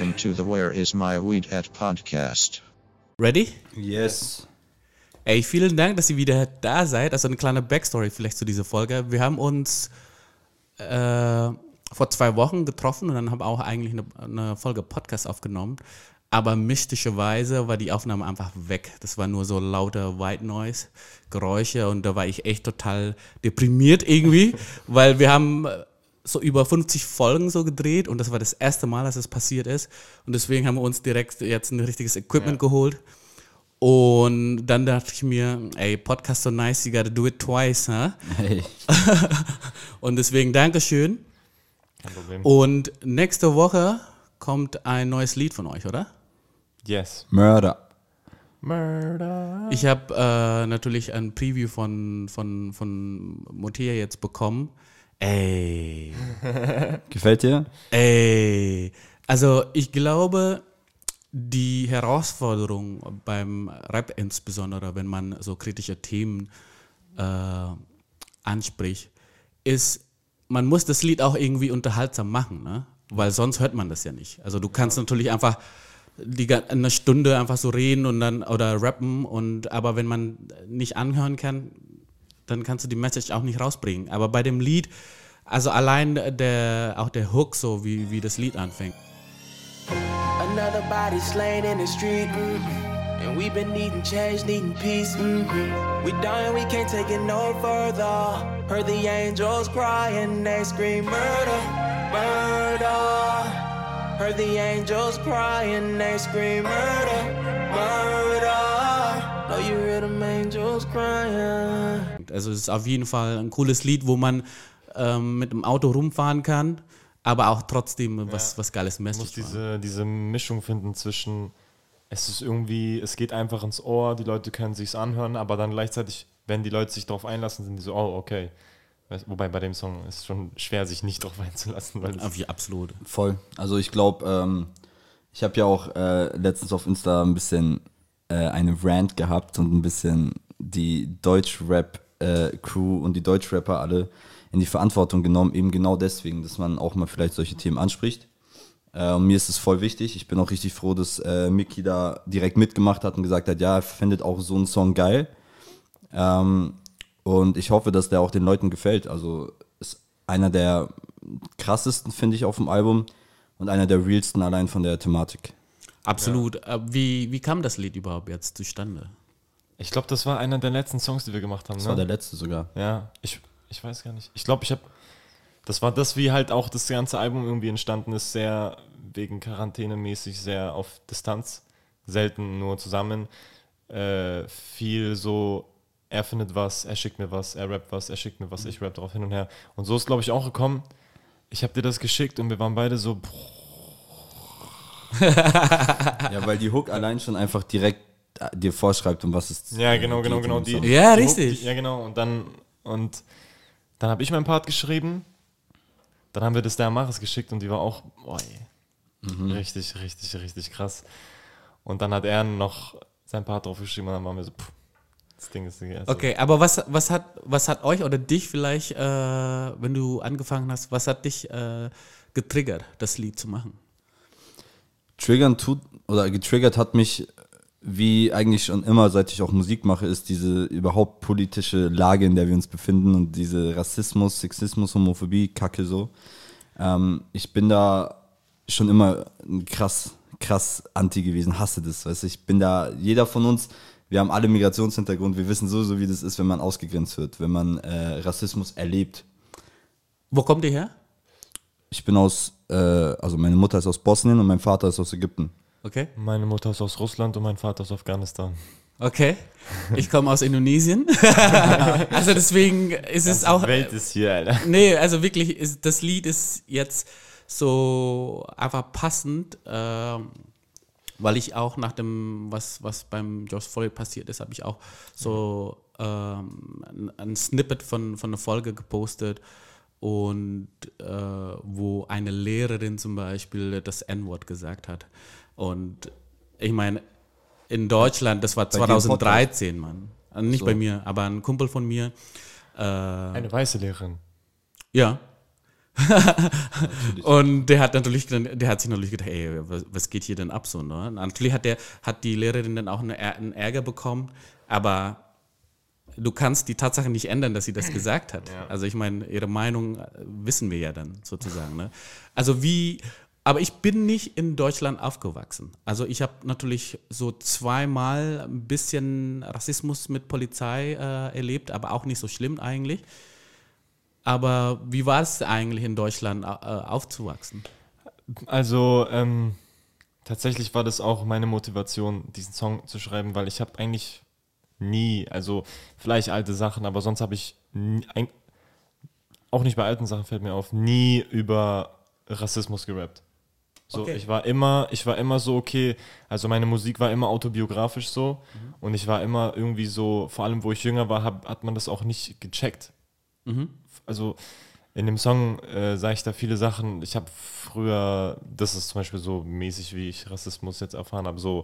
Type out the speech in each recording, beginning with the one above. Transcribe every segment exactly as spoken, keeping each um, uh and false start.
Welcome to the Where Is My Weed At Podcast. Ready? Yes. Ey, vielen Dank, dass ihr wieder da seid. Also eine kleine Backstory vielleicht zu dieser Folge. Wir haben uns äh, vor zwei Wochen getroffen und dann haben wir auch eigentlich eine, eine Folge Podcast aufgenommen. Aber mystischerweise war die Aufnahme einfach weg. Das war nur so lauter White Noise, Geräusche und da war ich echt total deprimiert irgendwie, weil wir haben so über fünfzig Folgen so gedreht und das war das erste Mal, dass es passiert ist. Und deswegen haben wir uns direkt jetzt ein richtiges Equipment ja. geholt. Und dann dachte ich mir, ey, Podcast so nice, you gotta do it twice, huh? Hey. Und deswegen Dankeschön. Kein Problem. Und nächste Woche kommt ein neues Lied von euch, oder? Yes. Murder. Murder. Ich habe äh, natürlich ein Preview von, von, von Motea jetzt bekommen. Ey. Gefällt dir? Ey. Also ich glaube, die Herausforderung beim Rap insbesondere, wenn man so kritische Themen äh, anspricht, ist, man muss das Lied auch irgendwie unterhaltsam machen, ne? Weil sonst hört man das ja nicht. Also du kannst natürlich einfach die, eine Stunde einfach so reden und dann oder rappen, und aber wenn man nicht anhören kann, dann kannst du die Message auch nicht rausbringen. Aber bei dem Lied, also allein der, auch der Hook, so wie, wie das Lied anfängt. Another body slain in the street, mm-hmm. And we've been needing change, needing peace, mm-hmm. We dying, we can't take it no further. Heard the angels crying, they scream murder, murder. Heard the angels crying, they scream murder, murder. Oh, you hear them angels crying. Also es ist auf jeden Fall ein cooles Lied, wo man ähm, mit dem Auto rumfahren kann, aber auch trotzdem was, ja. was geiles Message. Man muss diese, diese Mischung finden zwischen, es ist irgendwie, es geht einfach ins Ohr, die Leute können sich's anhören, aber dann gleichzeitig, wenn die Leute sich darauf einlassen, sind die so, oh, okay. Wobei bei dem Song ist es schon schwer, sich nicht darauf einzulassen. Weil ja, absolut. Voll. Also ich glaube, ähm, ich habe ja auch äh, letztens auf Insta ein bisschen äh, eine Rant gehabt und ein bisschen die Deutsch-Rap-Crew äh, und die Deutsch-Rapper alle in die Verantwortung genommen, eben genau deswegen, dass man auch mal vielleicht solche Themen anspricht. Äh, und mir ist es voll wichtig. Ich bin auch richtig froh, dass äh, Mickey da direkt mitgemacht hat und gesagt hat, ja, er findet auch so einen Song geil. Ähm, und ich hoffe, dass der auch den Leuten gefällt. Also ist einer der krassesten, finde ich, auf dem Album und einer der realsten allein von der Thematik. Absolut. Ja. Wie, wie kam das Lied überhaupt jetzt zustande? Ich glaube, das war einer der letzten Songs, die wir gemacht haben. Das ne? war der letzte sogar. Ja, ich, ich weiß gar nicht. Ich glaube, ich habe, das war das, wie halt auch das ganze Album irgendwie entstanden ist, sehr wegen Quarantäne mäßig, sehr auf Distanz, selten nur zusammen, äh, viel so, er findet was, er schickt mir was, er rappt was, er schickt mir was, ich rapp drauf hin und her. Und so ist, glaube ich, auch gekommen. Ich habe dir das geschickt und wir waren beide so. Ja, weil die Hook allein schon einfach direkt dir vorschreibt, um was es Ja, genau, genau, genau. Die, ja, die richtig. Hook, die, ja, genau. Und dann, und dann habe ich meinen Part geschrieben. Dann haben wir das der Amaris geschickt und die war auch, boah, ey, mhm. richtig, richtig, richtig krass. Und dann hat er noch sein Part drauf geschrieben und dann waren wir so, pff. Das Ding ist also okay, aber was, was, hat, was hat euch oder dich vielleicht, äh, wenn du angefangen hast, was hat dich äh, getriggert, das Lied zu machen? Triggern tut, oder getriggert hat mich, wie eigentlich schon immer, seit ich auch Musik mache, ist diese überhaupt politische Lage, in der wir uns befinden und diese Rassismus, Sexismus, Homophobie, Kacke so. Ähm, ich bin da schon immer krass, krass anti gewesen, hasse das, weißt du, ich bin da, jeder von uns. Wir haben alle Migrationshintergrund, wir wissen sowieso, wie das ist, wenn man ausgegrenzt wird, wenn man äh, Rassismus erlebt. Wo kommt ihr her? Ich bin aus, äh, also meine Mutter ist aus Bosnien und mein Vater ist aus Ägypten. Okay. Meine Mutter ist aus Russland und mein Vater aus Afghanistan. Okay. Ich komme aus Indonesien. Also deswegen ist es auch... Die Welt ist hier, Alter. Nee, also wirklich, ist, das Lied ist jetzt so einfach passend, ähm, weil ich auch nach dem, was, was beim George Floyd passiert ist, habe ich auch so ähm, ein, ein Snippet von, von einer Folge gepostet, und äh, wo eine Lehrerin zum Beispiel das En-Wort gesagt hat. Und ich meine, in Deutschland, das war bei zwanzig dreizehn, Mann. Also nicht so. Bei mir, aber ein Kumpel von mir. Äh, Eine weiße Lehrerin. Ja. Und der hat natürlich, der hat sich natürlich gedacht, ey, was, was geht hier denn ab so, ne? Natürlich hat der, hat die Lehrerin dann auch eine, einen Ärger bekommen, aber du kannst die Tatsache nicht ändern, dass sie das gesagt hat. Ja. Also ich meine, ihre Meinung wissen wir ja dann sozusagen, ne? Also wie, aber ich bin nicht in Deutschland aufgewachsen. Also ich habe natürlich so zweimal ein bisschen Rassismus mit Polizei äh, erlebt, aber auch nicht so schlimm eigentlich. Aber wie war es eigentlich in Deutschland äh, aufzuwachsen? Also ähm, tatsächlich war das auch meine Motivation, diesen Song zu schreiben, weil ich habe eigentlich nie, also vielleicht alte Sachen, aber sonst habe ich nie, ein, auch nicht bei alten Sachen fällt mir auf, nie über Rassismus gerappt. So, Okay. ich war immer, ich war immer so, okay, also meine Musik war immer autobiografisch so Mhm. und ich war immer irgendwie so, vor allem wo ich jünger war, hab, hat man das auch nicht gecheckt. Mhm. Also in dem Song äh, sage ich da viele Sachen. Ich habe früher, das ist zum Beispiel so mäßig, wie ich Rassismus jetzt erfahren habe, so,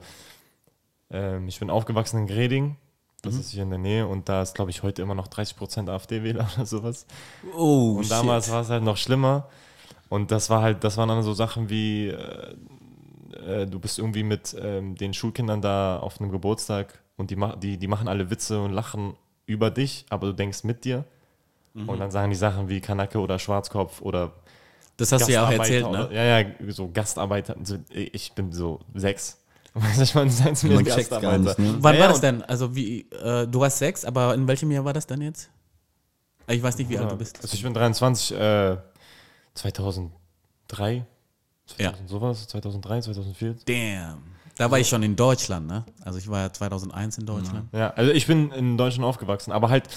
ähm, ich bin aufgewachsen in Greding, das ist hier in der Nähe und da ist, glaube ich, heute immer noch dreißig Prozent AfD-Wähler oder sowas. Oh, Und damals war es halt noch schlimmer. Und das war halt, das waren dann so Sachen wie, äh, äh, du bist irgendwie mit ähm, den Schulkindern da auf einem Geburtstag und die, ma- die, die machen alle Witze und lachen über dich, aber du denkst mit dir. Mhm. Und dann sagen die Sachen wie Kanake oder Schwarzkopf oder Das hast du ja auch Gastarbeiter erzählt, ne? oder, ja, ja, so Gastarbeiter. So, ich bin so sechs. Weißt du, ich meine, seien Sie mir Man checkt's gar Gastarbeiter. nicht, ne? Wann Ja, war ja, das und- denn? Also wie, äh, du warst sechs, aber in welchem Jahr war das dann jetzt? Ich weiß nicht, wie alt du bist. Also ich bin dreiundzwanzig, äh, zweitausenddrei, Ja. zweitausend sowas, zweitausenddrei, zweitausendvier. Damn. Da war ich schon in Deutschland, ne? Also ich war ja zweitausendeins in Deutschland. Ja, also ich bin in Deutschland aufgewachsen, aber halt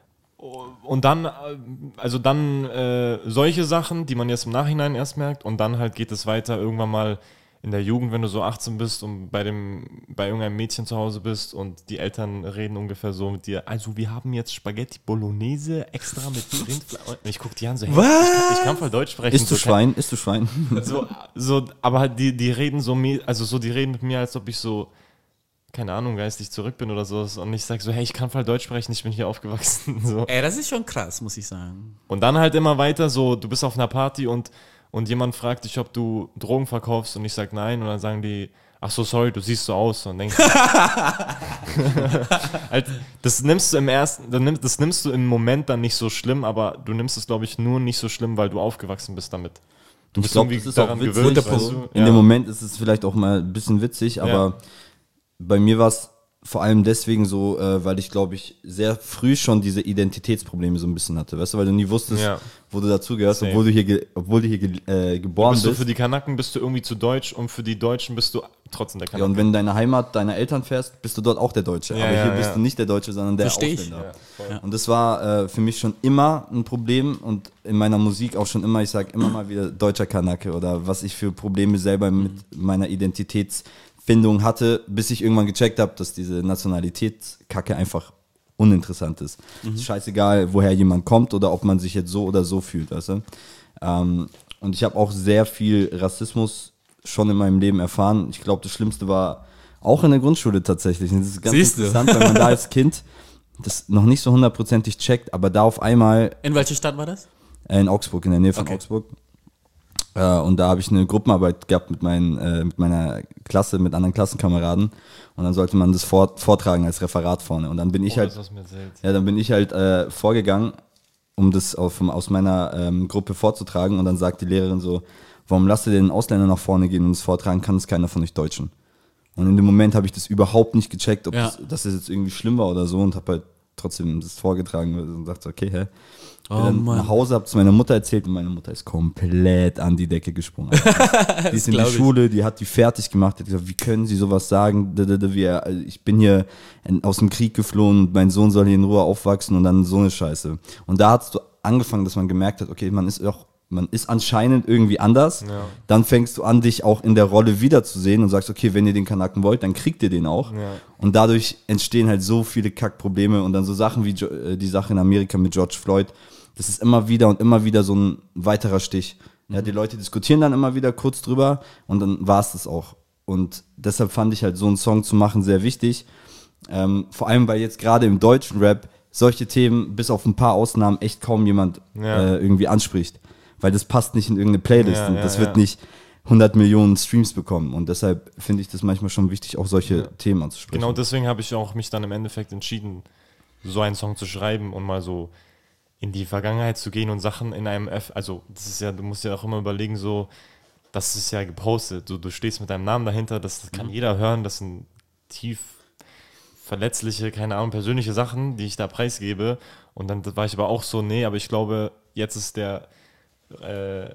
und dann, äh, also dann äh, solche Sachen, die man jetzt im Nachhinein erst merkt und dann halt geht es weiter irgendwann mal in der Jugend, wenn du so achtzehn bist und bei dem bei irgendeinem Mädchen zu Hause bist und die Eltern reden ungefähr so mit dir, also wir haben jetzt Spaghetti Bolognese extra mit Rindfleisch. Und ich guck die an so, hey, ich, kann, ich kann voll Deutsch sprechen. Isst du so, Schwein? Isst du Schwein? so, so, aber halt die, die reden so, me- also so, die reden mit mir, als ob ich so, keine Ahnung, geistig zurück bin oder so. Und ich sag so, hey, ich kann voll Deutsch sprechen, ich bin hier aufgewachsen. So. Ey, das ist schon krass, muss ich sagen. Und dann halt immer weiter so, du bist auf einer Party und, und jemand fragt dich, ob du Drogen verkaufst und ich sag nein. Und dann sagen die, ach so, sorry, du siehst so aus. Und denkst halt, das nimmst du im ersten, dann nimm- das nimmst du im Moment dann nicht so schlimm, aber du nimmst es, glaube ich, nur nicht so schlimm, weil du aufgewachsen bist damit. Du bist glaub, irgendwie das ist auch daran witzig, gewöhnt, weil weißt du? In Ja. dem Moment ist es vielleicht auch mal ein bisschen witzig, aber Ja. bei mir war es vor allem deswegen so, äh, weil ich, glaube ich, sehr früh schon diese Identitätsprobleme so ein bisschen hatte, weißt du, weil du nie wusstest, Ja. wo du dazugehörst, Same. obwohl du hier, ge- obwohl du hier ge äh, geboren Bist du bist. für die Kanaken bist du irgendwie zu deutsch und für die Deutschen bist du trotzdem der Ja, Kanake. und wenn du in deine Heimat deiner Eltern fährst, bist du dort auch der Deutsche. Ja, aber ja, hier bist ja. du nicht der Deutsche, sondern der Versteh ich. Ausländer. Ja, voll. Ja. Und das war äh, für mich schon immer ein Problem und in meiner Musik auch schon immer, ich sage immer mal wieder deutscher Kanake oder was ich für Probleme selber mit meiner Identitätsfindung hatte, bis ich irgendwann gecheckt habe, dass diese Nationalitätskacke einfach uninteressant ist. Es ist scheißegal, woher jemand kommt oder ob man sich jetzt so oder so fühlt, weißt du? Ähm, und ich habe auch sehr viel Rassismus schon in meinem Leben erfahren. Ich glaube, das Schlimmste war auch in der Grundschule tatsächlich. Und das ist ganz Siehst du? interessant, weil man da als Kind das noch nicht so hundertprozentig checkt, aber da auf einmal In welcher Stadt war das? äh, in Augsburg, in der Nähe von Okay. Augsburg. Äh, und da habe ich eine Gruppenarbeit gehabt mit, meinen, äh, mit meiner Klasse, mit anderen Klassenkameraden. Und dann sollte man das fort, vortragen als Referat vorne. Und dann bin ich Oh, halt, das hast du mir erzählt. ja, dann bin ich halt äh, vorgegangen, um das auf, aus meiner ähm, Gruppe vorzutragen. Und dann sagt die Lehrerin so, warum lasst ihr den Ausländer nach vorne gehen und das vortragen, kann es keiner von euch Deutschen. Und in dem Moment habe ich das überhaupt nicht gecheckt, ob Ja. das, dass das jetzt irgendwie schlimm war oder so und habe halt trotzdem das vorgetragen und dachte, okay, hä? Bin Oh dann Mann. nach Hause, habe es meiner Mutter erzählt und meine Mutter ist komplett an die Decke gesprungen. die ist in die glaub ich. Schule, die hat die fertig gemacht, die hat gesagt, wie können Sie sowas sagen? D- d- d- wir- also Ich bin hier in- aus dem Krieg geflohen und mein Sohn soll hier in Ruhe aufwachsen und dann so eine Scheiße. Und da hat es so angefangen, dass man gemerkt hat, okay, man ist auch man ist anscheinend irgendwie anders. Ja. Dann fängst du an, dich auch in der Rolle wiederzusehen und sagst, okay, wenn ihr den Kanaken wollt, dann kriegt ihr den auch. Ja. Und dadurch entstehen halt so viele Kackprobleme und dann so Sachen wie Jo- äh, die Sache in Amerika mit George Floyd. Das ist immer wieder und immer wieder so ein weiterer Stich. Ja, die Leute diskutieren dann immer wieder kurz drüber und dann war es das auch. Und deshalb fand ich halt so einen Song zu machen sehr wichtig. Ähm, vor allem, weil jetzt gerade im deutschen Rap solche Themen bis auf ein paar Ausnahmen echt kaum jemand Ja. äh, irgendwie anspricht. weil das passt nicht in irgendeine Playlist Ja, und ja, das ja. wird nicht hundert Millionen Streams bekommen und deshalb finde ich das manchmal schon wichtig, auch solche Ja. Themen anzusprechen. Genau deswegen habe ich auch mich dann im Endeffekt entschieden, so einen Song zu schreiben und mal so in die Vergangenheit zu gehen und Sachen in einem F, also das ist ja, du musst ja auch immer überlegen, so, das ist ja gepostet, du, du stehst mit deinem Namen dahinter, das kann jeder hören, das sind tief verletzliche, keine Ahnung, persönliche Sachen, die ich da preisgebe und dann war ich aber auch so, nee, aber ich glaube, jetzt ist der äh,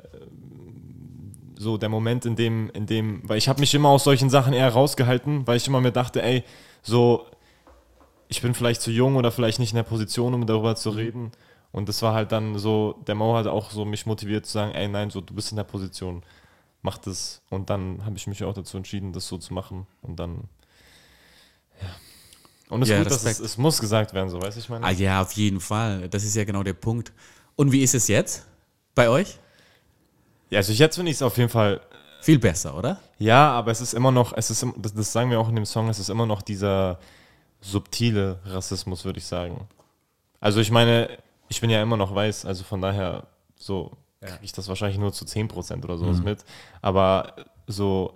so der Moment, in dem, in dem, weil ich habe mich immer aus solchen Sachen eher rausgehalten, weil ich immer mir dachte, ey, so, ich bin vielleicht zu jung oder vielleicht nicht in der Position, um darüber zu reden. Und das war halt dann so, der Mo hat auch so mich motiviert zu sagen, ey, nein, so, du bist in der Position, mach das. Und dann habe ich mich auch dazu entschieden, das so zu machen. Und dann, ja. Und es ist Ja, gut, dass es, Respekt. es muss gesagt werden, so, weißt du, ich meine? Ah ja, auf jeden Fall. Das ist ja genau der Punkt. Und wie ist es jetzt bei euch? Ja, also jetzt finde ich es auf jeden Fall. Viel besser, oder? Ja, aber es ist immer noch, es ist, im- das, das sagen wir auch in dem Song, es ist immer noch dieser subtile Rassismus, würde ich sagen. Also ich meine, ich bin ja immer noch weiß, also von daher so kriege ich das wahrscheinlich nur zu zehn Prozent oder sowas mit. Aber so,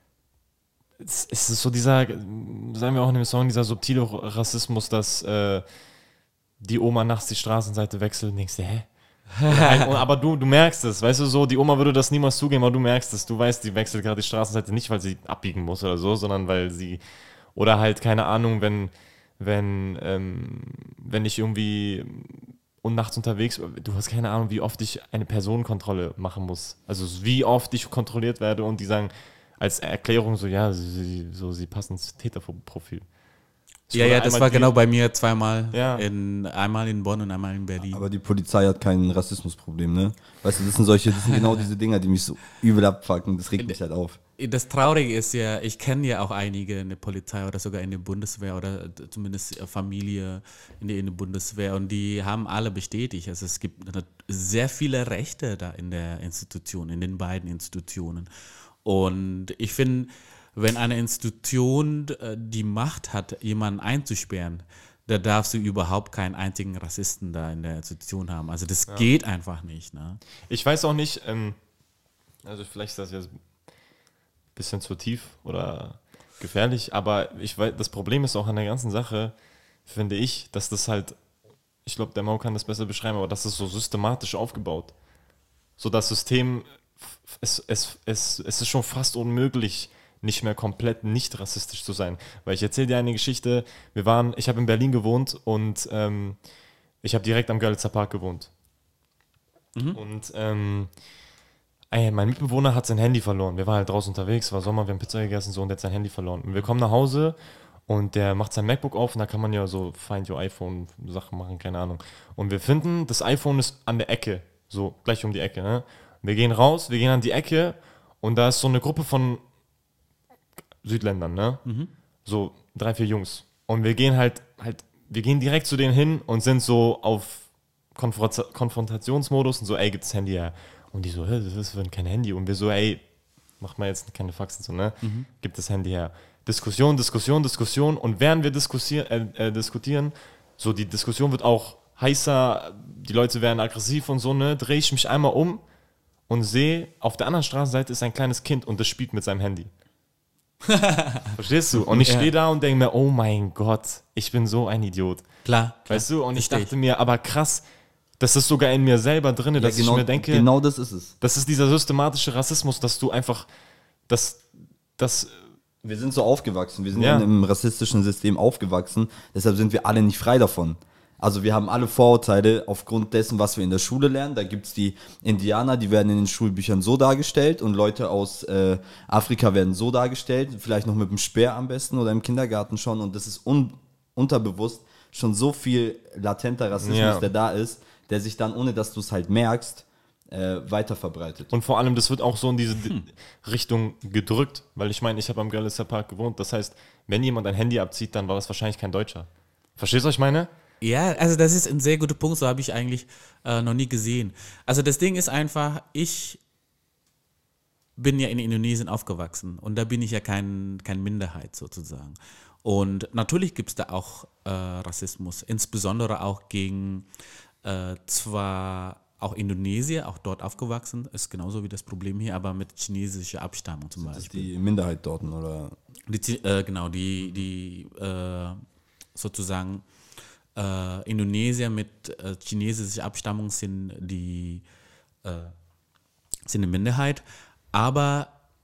es, es ist so dieser, sagen wir auch in dem Song, dieser subtile Rassismus, dass äh, die Oma nachts die Straßenseite wechselt und denkst dir, hä? Halt, aber du, du merkst es, weißt du, so, die Oma würde das niemals zugeben, aber du merkst es, du weißt, die wechselt gerade die Straßenseite nicht, weil sie abbiegen muss oder so, sondern weil sie, oder halt, keine Ahnung, wenn, wenn, ähm, wenn ich irgendwie und nachts unterwegs, du hast keine Ahnung, wie oft ich eine Personenkontrolle machen muss, also wie oft ich kontrolliert werde und die sagen als Erklärung so, ja, sie, so, sie passen ins Täterprofil. Ich Ja, wurde ja, das einmal war die- genau bei mir zweimal. Ja. In, einmal in Bonn und einmal in Berlin. Aber die Polizei hat kein Rassismusproblem, ne? Weißt du, das sind solche, das sind genau diese Dinger, die mich so übel abfucken, das regt mich halt auf. Das Traurige ist ja, ich kenne ja auch einige in der Polizei oder sogar in der Bundeswehr oder zumindest Familie in der, in der Bundeswehr und die haben alle bestätigt, also es gibt sehr viele Rechte da in der Institution, in den beiden Institutionen. Und ich finde, wenn eine Institution äh, die Macht hat, jemanden einzusperren, da darfst du überhaupt keinen einzigen Rassisten da in der Institution haben. Also das geht einfach nicht. Ne? Ich weiß auch nicht, ähm, also vielleicht ist das jetzt ein bisschen zu tief oder gefährlich, aber ich weiß, das Problem ist auch an der ganzen Sache, finde ich, dass das halt, ich glaube, der Mau kann das besser beschreiben, aber das ist so systematisch aufgebaut. So das System, es, es, es, es ist schon fast unmöglich, nicht mehr komplett nicht rassistisch zu sein. Weil ich erzähle dir eine Geschichte, wir waren, ich habe in Berlin gewohnt und ähm, ich habe direkt am Görlitzer Park gewohnt. Und ähm, ey, mein Mitbewohner hat sein Handy verloren. Wir waren halt draußen unterwegs, war Sommer, wir haben Pizza gegessen so, und der hat sein Handy verloren. Und wir kommen nach Hause und der macht sein MacBook auf und da kann man ja so Find Your iPhone Sachen machen, keine Ahnung. Und wir finden, das iPhone ist an der Ecke, so gleich um die Ecke. Ne? Wir gehen raus, wir gehen an die Ecke und da ist so eine Gruppe von Südländern, ne? So drei, vier Jungs. Und wir gehen halt, halt, wir gehen direkt zu denen hin und sind so auf Konfront- Konfrontationsmodus und so, ey, gib das Handy her. Und die so, hä, das ist für kein Handy. Und wir so, ey, mach mal jetzt keine Faxen so, ne? Gib das Handy her. Diskussion, Diskussion, Diskussion. Und während wir diskussieren, äh, äh, diskutieren, so die Diskussion wird auch heißer, die Leute werden aggressiv und so, ne? Drehe ich mich einmal um und sehe, auf der anderen Straßenseite ist ein kleines Kind und das spielt mit seinem Handy. Verstehst du? Und ich Ja. stehe da und denke mir, oh mein Gott, ich bin so ein Idiot. Klar, klar. Weißt du? Und ich Versteh dachte mir, aber krass, das ist sogar in mir selber drin, dass genau, ich mir denke, genau das ist es. das ist dieser systematische Rassismus, dass du einfach, das, das, Wir sind so aufgewachsen, wir sind Ja. in einem rassistischen System aufgewachsen, deshalb sind wir alle nicht frei davon. Also wir haben alle Vorurteile aufgrund dessen, was wir in der Schule lernen. Da gibt's die Indianer, die werden in den Schulbüchern so dargestellt und Leute aus äh, Afrika werden so dargestellt, vielleicht noch mit dem Speer am besten oder im Kindergarten schon. Und das ist un unterbewusst schon so viel latenter Rassismus, Ja. der da ist, der sich dann, ohne dass du es halt merkst, äh, weiter verbreitet. und vor allem, das wird auch so in diese hm. Richtung gedrückt, weil ich meine, ich habe am Görlitzer Park gewohnt, das heißt, wenn jemand ein Handy abzieht, dann war das wahrscheinlich kein Deutscher. Verstehst du, was ich meine? Ja, also das ist ein sehr guter Punkt, so habe ich eigentlich äh, noch nie gesehen. Also das Ding ist einfach, ich bin ja in Indonesien aufgewachsen und da bin ich ja kein, kein Minderheit sozusagen. Und natürlich gibt es da auch äh, Rassismus, insbesondere auch gegen äh, zwar auch Indonesier, auch dort aufgewachsen, ist genauso wie das Problem hier, aber mit chinesischer Abstammung zum Das ist Beispiel. die Minderheit dort, oder? Die, äh, genau, die, die äh, sozusagen äh, Indonesier mit äh, chinesischer Abstammung sind die äh, sind eine Minderheit, aber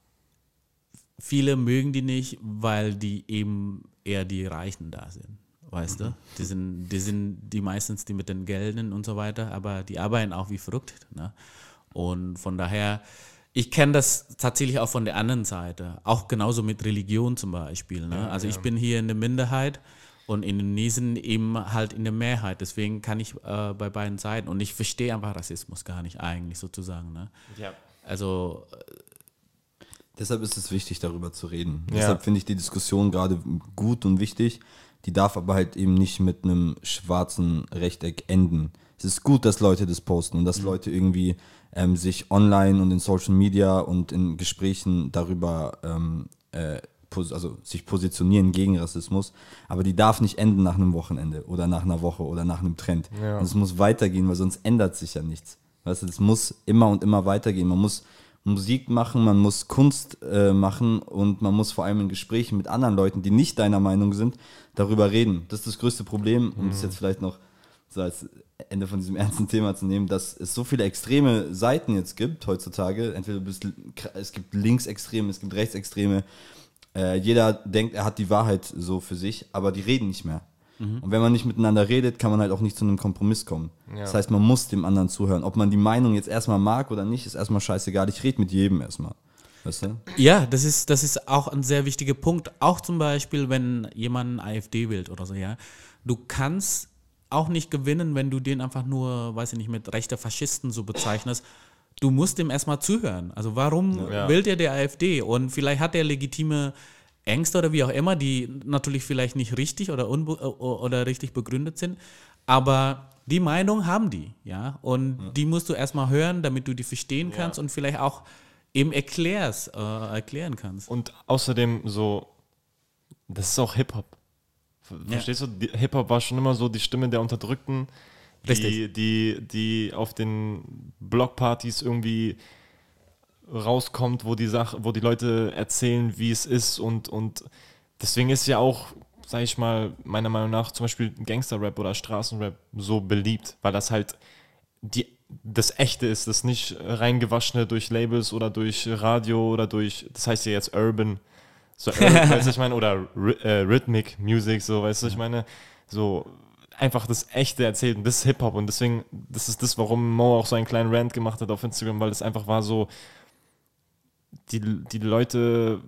viele mögen die nicht, weil die eben eher die Reichen da sind, weißt du? Die sind, die sind die meistens die mit den Geldern und so weiter, aber die arbeiten auch wie verrückt, ne? Und von daher, ich kenne das tatsächlich auch von der anderen Seite, auch genauso mit Religion zum Beispiel, ne? Also ich bin hier in der Minderheit und Indonesien eben halt in der Mehrheit, deswegen kann ich äh, bei beiden Seiten und ich verstehe einfach Rassismus gar nicht eigentlich sozusagen, ne? Ja. Also Deshalb ist es wichtig, darüber zu reden. Ja. Deshalb finde ich die Diskussion gerade gut und wichtig. Die darf aber halt eben nicht mit einem schwarzen Rechteck enden. Es ist gut, dass Leute das posten und dass Leute irgendwie ähm, sich online und in Social Media und in Gesprächen darüber ähm, äh, pos- also sich positionieren gegen Rassismus. Aber die darf nicht enden nach einem Wochenende oder nach einer Woche oder nach einem Trend. Ja. Und es muss weitergehen, weil sonst ändert sich ja nichts. Weißt du, es muss immer und immer weitergehen. Man muss Musik machen, man muss Kunst äh, machen und man muss vor allem in Gesprächen mit anderen Leuten, die nicht deiner Meinung sind, darüber reden. Das ist das größte Problem, um das jetzt vielleicht noch so als Ende von diesem ernsten Thema zu nehmen, dass es so viele extreme Seiten jetzt gibt heutzutage. Entweder du bist, es gibt Linksextreme, es gibt Rechtsextreme. Äh, jeder denkt, er hat die Wahrheit so für sich, aber die reden nicht mehr. Und wenn man nicht miteinander redet, kann man halt auch nicht zu einem Kompromiss kommen. Ja. Das heißt, man muss dem anderen zuhören. Ob man die Meinung jetzt erstmal mag oder nicht, ist erstmal scheißegal. Ich rede mit jedem erstmal. Weißt du? ja, das ist, das ist auch ein sehr wichtiger Punkt. Auch zum Beispiel, wenn jemand AfD wählt oder so, ja. Du kannst auch nicht gewinnen, wenn du den einfach nur, weiß ich nicht, mit rechter Faschisten so bezeichnest. Du musst dem erstmal zuhören. Also warum Ja. wählt er der AfD? Und vielleicht hat er legitime Ängste oder wie auch immer, die natürlich vielleicht nicht richtig oder, unbe- oder richtig begründet sind, aber die Meinung haben die, ja, und ja. die musst du erstmal hören, damit du die verstehen kannst Ja. und vielleicht auch eben erklärst, äh, erklären kannst. Und außerdem so, das ist auch Hip-Hop. Ver- Ja. Verstehst du? Die- Hip-Hop war schon immer so die Stimme der Unterdrückten, die, Richtig. die, die auf den Blockpartys irgendwie rauskommt, wo die Sache, wo die Leute erzählen, wie es ist und, und deswegen ist ja auch, sag ich mal, meiner Meinung nach zum Beispiel Gangster-Rap oder Straßenrap so beliebt, weil das halt die, das Echte ist, das nicht reingewaschene durch Labels oder durch Radio oder durch, das heißt ja jetzt Urban, so, Urban weißt du, ich meine, oder Ry- äh, Rhythmic Music, so, weißt du, ich meine, so einfach das Echte erzählt und das ist Hip-Hop und deswegen, das ist das, warum Mo auch so einen kleinen Rant gemacht hat auf Instagram, weil es einfach war so, die, die Leute,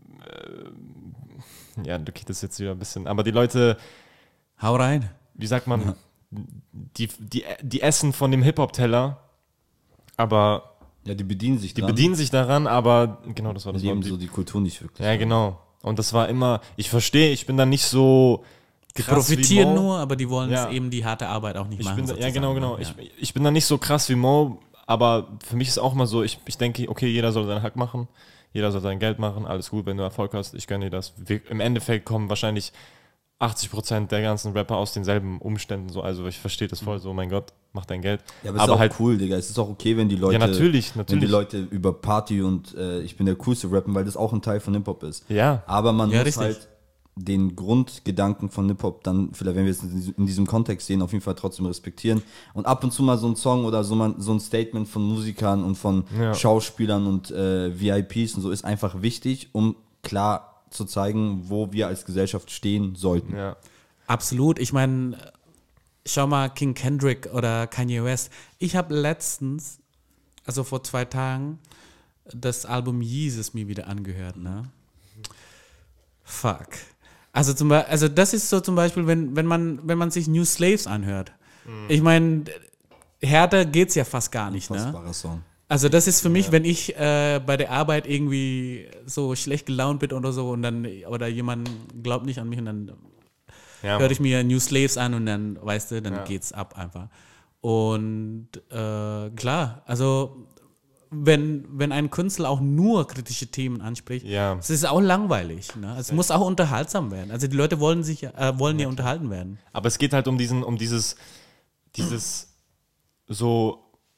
äh, ja, okay, das ist jetzt wieder ein bisschen, aber die Leute, Hau rein. wie sagt man, die, die, die essen von dem Hip-Hop-Teller, aber Ja, die bedienen sich die dran. bedienen sich daran, aber genau, das war das die Wort. haben so die Kultur nicht wirklich. Ja, genau. Und das war immer, ich verstehe, ich bin da nicht so Die krass wie profitieren Mo. nur, aber die wollen Ja. eben die harte Arbeit auch nicht Ich machen. bin da, ja, sozusagen. genau, genau. Ja. Ich, ich bin da nicht so krass wie Mo, aber für mich ist auch mal so, ich, ich denke, okay, jeder soll seinen Hack machen, jeder soll sein Geld machen, alles gut, wenn du Erfolg hast, ich gönne dir das. Wir, im Endeffekt kommen wahrscheinlich achtzig Prozent der ganzen Rapper aus denselben Umständen, so, also ich verstehe das voll so, mein Gott, mach dein Geld. Ja, aber, aber ist auch cool, Digga. Es ist auch okay, wenn die Leute, Ja, natürlich, wenn natürlich. die Leute über Party und äh, ich bin der Coolste rappen, weil das auch ein Teil von Hip-Hop ist. Ja. Aber man Ja, muss richtig. halt den Grundgedanken von Hip-Hop dann, vielleicht wenn wir es in diesem- in diesem Kontext sehen, auf jeden Fall trotzdem respektieren. Und ab und zu mal so ein Song oder so, mal, so ein Statement von Musikern und von Ja. Schauspielern und äh, V I Ps und so ist einfach wichtig, um klar zu zeigen, wo wir als Gesellschaft stehen sollten. Ja. Absolut. Ich meine, schau mal, King Kendrick oder Kanye West. Ich habe letztens, also vor zwei Tagen, das Album Jesus mir wieder angehört, ne? Fuck. Also, zum Beispiel, also das ist so zum Beispiel, wenn, wenn, man, wenn man sich New Slaves anhört. Ich meine, härter geht's ja fast gar nicht, ne? Unfassbarer Song. Also das ist für mich, wenn ich äh, bei der Arbeit irgendwie so schlecht gelaunt bin oder so und dann, oder jemand glaubt nicht an mich und dann Ja, höre ich mir New Slaves an und dann, weißt du, dann Ja. geht's ab einfach. Und äh, klar, also wenn, wenn ein Künstler auch nur kritische Themen anspricht, Ja. es ist auch langweilig. Ne? Es muss auch unterhaltsam werden. Also die Leute wollen sich, äh, wollen ja unterhalten werden. Aber es geht halt um diesen, um dieses, dieses so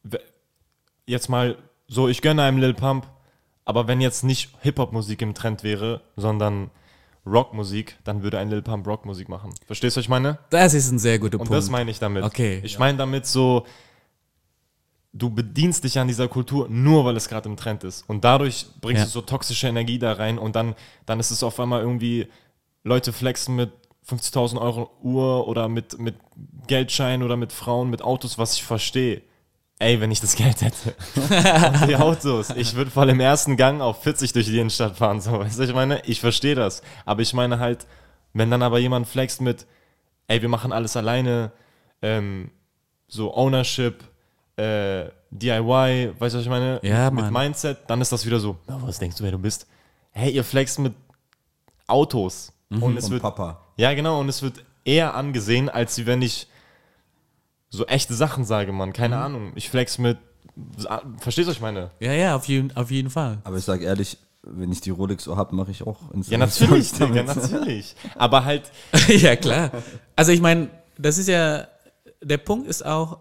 jetzt mal so, ich gönne einem Lil Pump, aber wenn jetzt nicht Hip-Hop-Musik im Trend wäre, sondern Rockmusik, dann würde ein Lil Pump Rockmusik machen. Verstehst du, was ich meine? Das ist ein sehr guter Und Punkt. das meine ich damit. Okay. Ich meine damit so, du bedienst dich an dieser Kultur nur, weil es gerade im Trend ist. Und dadurch bringst Ja. du so toxische Energie da rein und dann, dann ist es auf einmal irgendwie, Leute flexen mit fünfzigtausend Euro Uhr oder mit, mit Geldschein oder mit Frauen, mit Autos, was ich verstehe. Ey, wenn ich das Geld hätte. Und die Autos. Ich würde voll im ersten Gang auf vierzig durch die Innenstadt fahren. So, weißt du, was ich meine? Ich verstehe das. Aber ich meine halt, wenn dann aber jemand flext mit, ey, wir machen alles alleine, ähm, so Ownership, äh, D I Y, weißt du, was ich meine? Ja, mit Mann. Mindset, dann ist das wieder so, na, was denkst du, wer du bist? Hey, ihr flext mit Autos. Und es Von wird, Papa. ja, genau, und es wird eher angesehen, als wie wenn ich so echte Sachen sage, Mann. Keine Mhm. Ahnung. Ich flex mit, verstehst du, was ich meine? Ja, ja, auf jeden, auf jeden Fall. Aber ich sag ehrlich, wenn ich die Rolex so hab, mache ich auch ins Ja, natürlich, Digga, natürlich. Aber halt, Ja, klar. Also ich meine, das ist ja, der Punkt ist auch,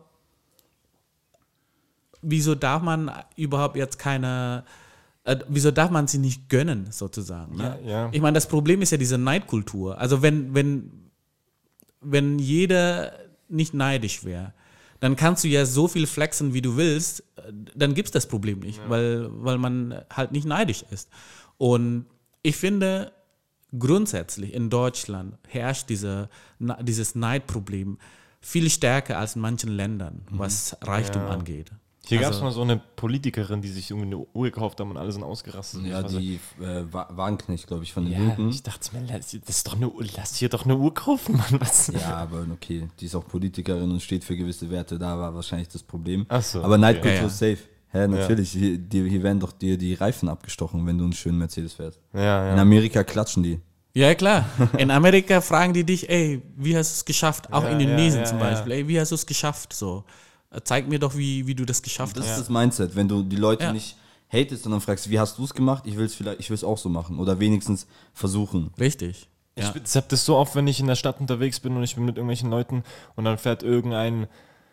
wieso darf man überhaupt jetzt keine, äh, wieso darf man sie nicht gönnen, sozusagen. Ne? Ja, ja. Ich meine, das Problem ist ja diese Neidkultur. Also wenn, wenn, wenn jeder nicht neidisch wäre, dann kannst du ja so viel flexen, wie du willst, äh, dann gibt es das Problem nicht, weil, weil man halt nicht neidisch ist. Und ich finde, grundsätzlich in Deutschland herrscht diese, na- dieses Neidproblem viel stärker als in manchen Ländern, was Reichtum Ja. angeht. hier gab es Also- mal so eine Politikerin, die sich irgendwie eine Uhr gekauft haben und alle sind ausgerastet. Ja, Also, die äh, Wa- Wagenknecht, glaube ich, von den ja, Linken. ich dachte mir, lass, das ist doch eine Uhr, lass hier doch eine Uhr kaufen, Mann. Was? Ja, aber okay, die ist auch Politikerin und steht für gewisse Werte, da war wahrscheinlich das Problem. Ach so, aber Neidkultur ja, ja. ist safe. Hä, natürlich, hier, die, hier werden doch dir die Reifen abgestochen, wenn du einen schönen Mercedes fährst. Ja, In ja. Amerika klatschen die. Ja, klar. In Amerika fragen die dich, ey, wie hast du es geschafft? Auch Ja, in Indonesien ja, ja, zum ja. Beispiel. Ey, wie hast du es geschafft? So, äh, zeig mir doch, wie, wie du das geschafft Das hast. ist das Mindset, wenn du die Leute Ja. nicht hatest, sondern fragst, wie hast du es gemacht? Ich will es vielleicht, ich will es auch so machen oder wenigstens versuchen. Richtig. Ich Ja. ich hab das so oft, wenn ich in der Stadt unterwegs bin und ich bin mit irgendwelchen Leuten und dann fährt irgendein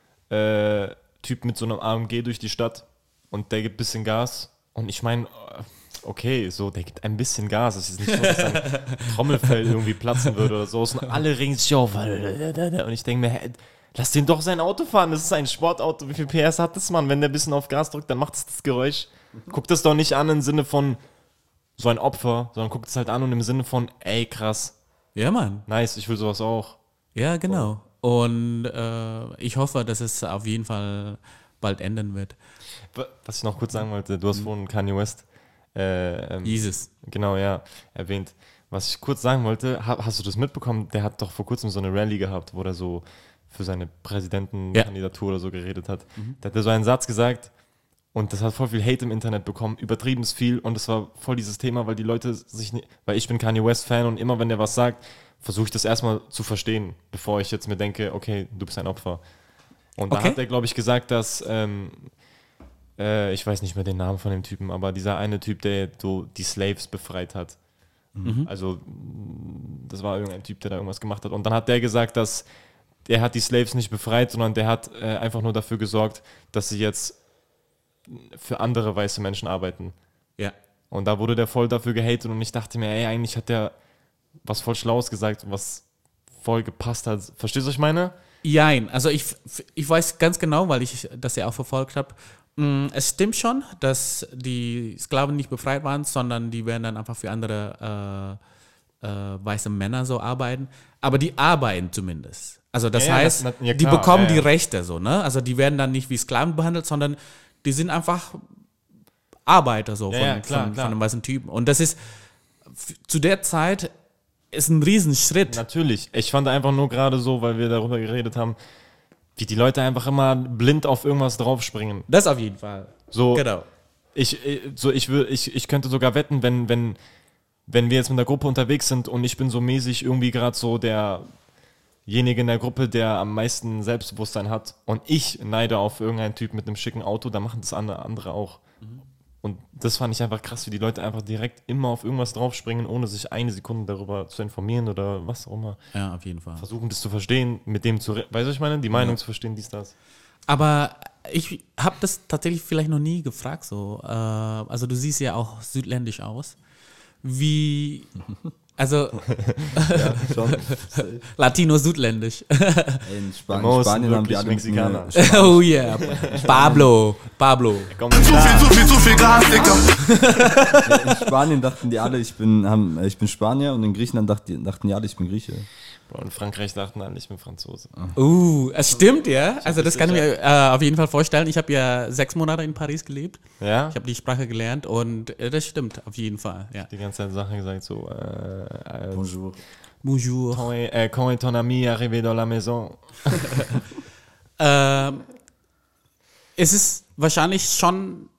äh, Typ mit so einem A M G durch die Stadt und der gibt ein bisschen Gas und ich meine, okay, so, der gibt ein bisschen Gas. Es ist nicht so, dass sein Trommelfell irgendwie platzen würde oder so. Und alle regen sich auf. Und ich denke mir, hä, lass den doch sein Auto fahren. Das ist ein Sportauto. Wie viel P S hat das, Mann? Wenn der ein bisschen auf Gas drückt, dann macht es das Geräusch. Guck das doch nicht an im Sinne von so ein Opfer, sondern guck es halt an und im Sinne von, ey, krass, Ja, Mann. nice, ich will sowas auch. Ja, genau. Und äh, ich hoffe, dass es auf jeden Fall bald ändern wird. Was ich noch kurz sagen wollte, du hast vorhin Kanye West äh, ähm, Jesus. genau, ja, erwähnt. Was ich kurz sagen wollte, ha, hast du das mitbekommen? Der hat doch vor kurzem so eine Rallye gehabt, wo er so für seine Präsidentenkandidatur oder so geredet hat. Da hat er so einen Satz gesagt und das hat voll viel Hate im Internet bekommen, übertrieben viel und das war voll dieses Thema, weil die Leute sich nicht, weil ich bin Kanye West Fan und immer wenn der was sagt, versuche ich das erstmal zu verstehen, bevor ich jetzt mir denke, okay, du bist ein Opfer. Und da Okay. hat er, glaube ich, gesagt, dass ähm, äh, ich weiß nicht mehr den Namen von dem Typen, aber dieser eine Typ, der so die Slaves befreit hat. Also das war irgendein Typ, der da irgendwas gemacht hat. Und dann hat der gesagt, dass der hat die Slaves nicht befreit, sondern der hat äh, einfach nur dafür gesorgt, dass sie jetzt für andere weiße Menschen arbeiten. Ja. Und da wurde der voll dafür gehatet und ich dachte mir, ey, eigentlich hat der was voll Schlaues gesagt, was voll gepasst hat. Verstehst du, was ich meine? Jein, also ich, ich weiß ganz genau, weil ich das ja auch verfolgt habe. Es stimmt schon, dass die Sklaven nicht befreit waren, sondern die werden dann einfach für andere äh, äh, weiße Männer so arbeiten. Aber die arbeiten zumindest. Also das Ja, ja, heißt, das- ja, die klar, bekommen ja, die ja. Rechte so, ne? Also die werden dann nicht wie Sklaven behandelt, sondern die sind einfach Arbeiter so Ja, von, ja, klar, von, klar. von einem weißen Typen. Und das ist f- zu der Zeit ist ein Riesenschritt. Natürlich. Ich fand einfach nur gerade so, weil wir darüber geredet haben, wie die Leute einfach immer blind auf irgendwas draufspringen. Das auf jeden Fall. So, Genau. ich, ich- so ich, will, ich, ich könnte sogar wetten, wenn, wenn, wenn wir jetzt mit der Gruppe unterwegs sind und ich bin so mäßig irgendwie gerade so derjenige in der Gruppe, der am meisten Selbstbewusstsein hat und ich neide auf irgendeinen Typ mit einem schicken Auto, dann machen das andere, andere auch. Und das fand ich einfach krass, wie die Leute einfach direkt immer auf irgendwas draufspringen, ohne sich eine Sekunde darüber zu informieren oder was auch immer. Ja, auf jeden Fall. Versuchen das zu verstehen, mit dem zu, re- weißt du, was ich meine? Die Meinung zu verstehen, dies, das. Aber ich habe das tatsächlich vielleicht noch nie gefragt. So. Äh, also du siehst ja auch südländisch aus. Wie, also Ja, schon. Latino-südländisch. Ey, in Span Mo in ist Spanien haben die wirklich alle mit mir Mexikaner. Spanisch. Oh yeah, Pablo, Pablo. Komm, zu viel, Zu viel, zu viel Gas, Digga. In Spanien dachten die alle, ich bin, haben, ich bin Spanier, und in Griechenland dachten, dachten die alle, ich bin Grieche. Bro, in Frankreich dachten alle, ich bin Franzose. Uh, es stimmt, ja. Also das kann ich mir äh, auf jeden Fall vorstellen. Ich habe ja sechs Monate in Paris gelebt. Ja? Ich habe die Sprache gelernt und äh, das stimmt auf jeden Fall. Ja. Die ganze Zeit Sachen gesagt, so, äh, äh, Bonjour. Bonjour. Quand est, äh, quand est ton ami arrivé dans la maison? Ähm, es ist wahrscheinlich schon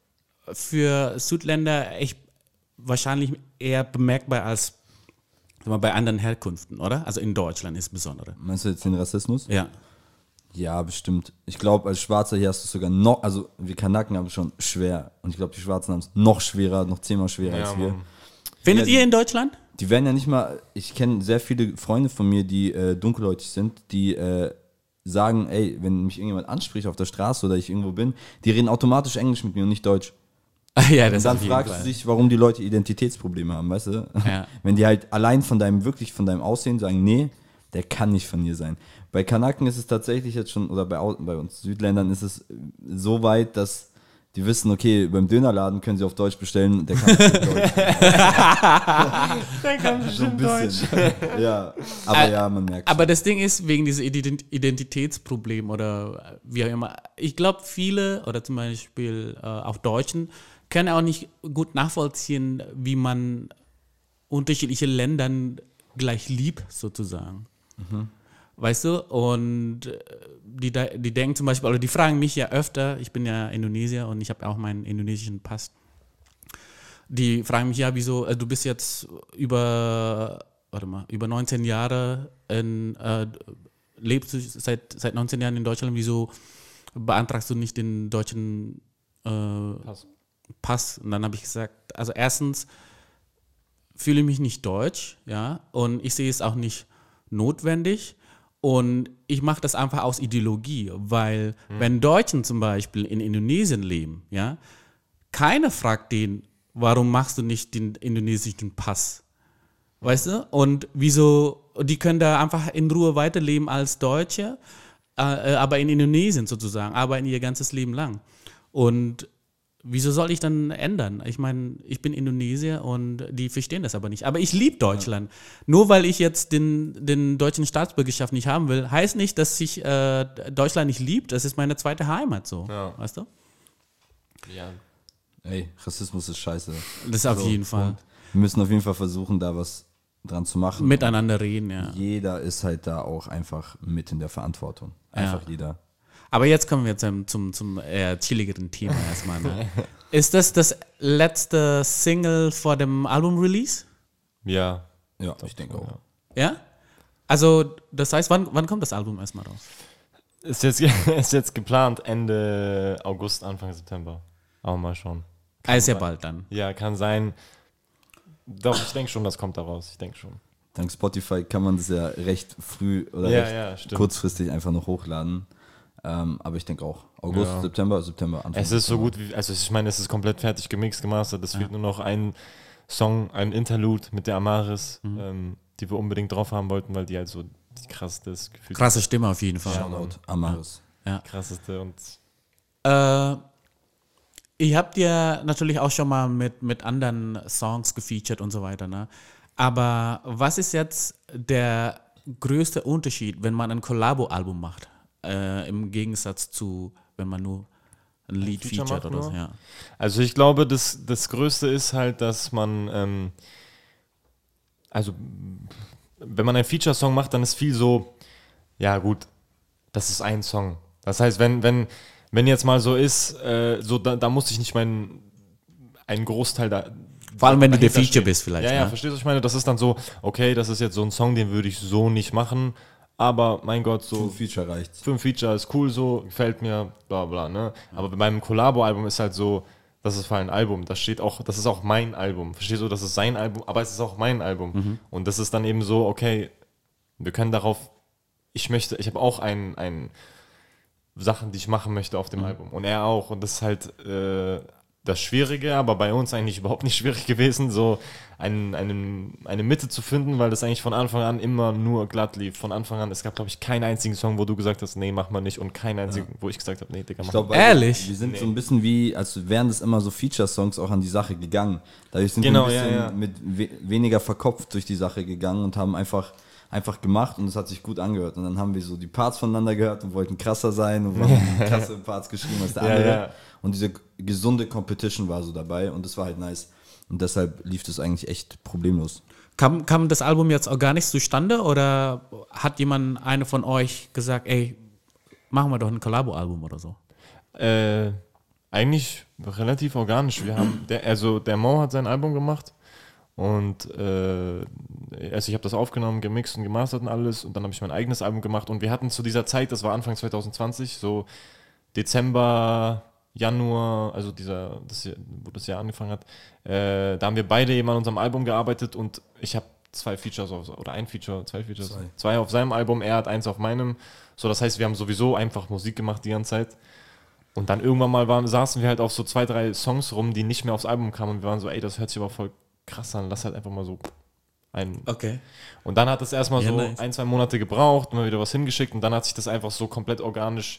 für Südländer echt wahrscheinlich eher bemerkbar als sagen wir, bei anderen Herkünften, oder? Also in Deutschland insbesondere. Meinst du jetzt den Rassismus? Ja. Ja, bestimmt. Ich glaube, als Schwarzer hier hast du es sogar noch, also wir Kanaken haben es schon schwer. Und ich glaube, die Schwarzen haben es noch schwerer, noch zehnmal schwerer Ja, als wir. Mann. Findet Ja, ihr in Deutschland? Die werden ja nicht mal, ich kenne sehr viele Freunde von mir, die äh, dunkelhäutig sind, die äh, sagen, ey, wenn mich irgendjemand anspricht auf der Straße oder ich irgendwo bin, die reden automatisch Englisch mit mir und nicht Deutsch. Ja, Und dann fragst du dich, warum die Leute Identitätsprobleme haben, weißt du? Ja. Wenn die halt allein von deinem, wirklich von deinem Aussehen sagen, nee, der kann nicht von dir sein. Bei Kanaken ist es tatsächlich jetzt schon, oder bei, Au- bei uns Südländern ist es so weit, dass die wissen, okay, beim Dönerladen können sie auf Deutsch bestellen, der kann nicht Deutsch. Der kann So ein bisschen. Ja, aber Ä- ja, man merkt Aber das Ding ist, wegen diesem Ident- Identitätsproblem oder wie auch immer, ich glaube, viele oder zum Beispiel äh, auch Deutschen können auch nicht gut nachvollziehen, wie man unterschiedliche Länder gleich liebt, sozusagen. Weißt du? Und äh, die, da- die denken zum Beispiel, oder die fragen mich ja öfter, ich bin ja Indonesier und ich habe auch meinen indonesischen Pass. Die fragen mich ja, wieso, äh, du bist jetzt über, warte mal, über neunzehn Jahre in, äh, lebst du seit, seit neunzehn Jahren in Deutschland, wieso beantragst du nicht den deutschen äh, Pass. Pass? Und dann habe ich gesagt, also erstens fühle ich mich nicht deutsch, ja, und ich sehe es auch nicht notwendig. Und ich mache das einfach aus Ideologie, weil wenn Deutschen zum Beispiel in Indonesien leben, ja, keiner fragt den, warum machst du nicht den indonesischen Pass? Weißt du? Und wieso, die können da einfach in Ruhe weiterleben als Deutsche, äh, aber in Indonesien sozusagen, arbeiten ihr ganzes Leben lang. Und wieso soll ich dann ändern? Ich meine, ich bin Indonesier und die verstehen das aber nicht. Aber ich liebe Deutschland. Nur weil ich jetzt den, den deutschen Staatsbürgerschaft nicht haben will, heißt nicht, dass ich äh, Deutschland nicht liebt. Das ist meine zweite Heimat so. Ja. Weißt du? Ja. Ey, Rassismus ist scheiße. Das ist auf So, jeden Fall. Wir müssen auf jeden Fall versuchen, da was dran zu machen. Miteinander reden, ja. Jeder ist halt da auch einfach mit in der Verantwortung. Einfach Ja. jeder. Aber jetzt kommen wir zum, zum, zum eher chilligeren Thema erstmal. Ne? Ist das das letzte Single vor dem Album-Release? Ja. Ja, ich denke auch. Ja? Also, das heißt, wann, wann kommt das Album erstmal raus? Ist jetzt, ist jetzt geplant Ende August, Anfang September. Aber mal schauen. Ah, ist ja bald dann. Ja, kann sein. Doch, ich denke schon, das kommt da raus. Ich denke schon. Dank Spotify kann man das ja recht früh oder Ja, recht ja, stimmt. kurzfristig einfach noch hochladen. Ähm, aber ich denke auch. August, Ja. September, September, Anfang Es ist so September. gut wie, also ich meine, es ist komplett fertig gemixt, gemastert. Es fehlt nur noch ein Song, ein Interlude mit der Amaris, ähm, die wir unbedingt drauf haben wollten, weil die halt so die krasseste ist, gefühlt Krasse Stimme auf jeden Fall. Shoutout, Amaris. Ja. krasseste und Äh, ihr habt ja natürlich auch schon mal mit, mit anderen Songs gefeatured und so weiter, ne? Aber was ist jetzt der größte Unterschied, wenn man ein Collabo-Album macht, äh, im Gegensatz zu, wenn man nur ein Lied Feature featured macht oder so? nur? Ja. Also ich glaube, das, das Größte ist halt, dass man, ähm, also wenn man einen Feature-Song macht, dann ist viel so, ja gut, das ist ein Song. Das heißt, wenn, wenn, wenn jetzt mal so ist, äh, so da, da muss ich nicht meinen, einen Großteil da. Vor allem, wenn du der dahinter Feature stehen. bist vielleicht. Ja, ja, ne? verstehst du, was ich meine? Das ist dann so, okay, das ist jetzt so ein Song, den würde ich so nicht machen, aber mein Gott, so So Feature reicht. fünf Feature ist cool so, gefällt mir, bla bla, ne? Aber bei meinem Collabo-Album ist halt so, das ist voll ein Album, das steht auch, das ist auch mein Album. Verstehst du, das ist sein Album, aber es ist auch mein Album. Und das ist dann eben so, okay, wir können darauf, ich möchte, ich habe auch ein, ein, Sachen, die ich machen möchte auf dem mhm. Album. Und er auch. Und das ist halt äh, das Schwierige, aber bei uns eigentlich überhaupt nicht schwierig gewesen, so einen, einen, eine Mitte zu finden, weil das eigentlich von Anfang an immer nur glatt lief. Von Anfang an, es gab, glaube ich, keinen einzigen Song, wo du gesagt hast, nee, mach mal nicht. Und keinen einzigen, ja. wo ich gesagt habe, nee, Digga, mach ich glaub, mal. Ehrlich? Wir sind nee. so ein bisschen wie, als wären das immer so Feature-Songs auch an die Sache gegangen. Dadurch sind genau, wir ein bisschen ja, ja. mit we- weniger verkopft durch die Sache gegangen und haben einfach einfach gemacht und es hat sich gut angehört. Und dann haben wir so die Parts voneinander gehört und wollten krasser sein und haben krasse Parts geschrieben als der andere. Ja, ja. Und diese gesunde Competition war so dabei und das war halt nice. Und deshalb lief das eigentlich echt problemlos. Kam, kam das Album jetzt organisch zustande oder hat jemand, eine von euch gesagt, ey, machen wir doch ein Collabo-Album oder so? Äh, eigentlich relativ organisch. Wir haben, der, also der Mo hat sein Album gemacht und äh, also ich habe das aufgenommen, gemixt und gemastert und alles und dann habe ich mein eigenes Album gemacht und wir hatten zu dieser Zeit, das war Anfang zwanzig zwanzig, so Dezember, Januar, also dieser, das Jahr, wo das Jahr angefangen hat, äh, da haben wir beide eben an unserem Album gearbeitet und ich habe zwei Features auf, oder ein Feature, zwei Features, zwei. zwei auf seinem Album, er hat eins auf meinem, so das heißt, wir haben sowieso einfach Musik gemacht die ganze Zeit und dann irgendwann mal waren, saßen wir halt auf so zwei, drei Songs rum, die nicht mehr aufs Album kamen und wir waren so, ey, das hört sich aber voll krass an, lass halt einfach mal so ein. Okay. Und dann hat es erstmal Ja, so nice. ein, zwei Monate gebraucht, mal wieder was hingeschickt und dann hat sich das einfach so komplett organisch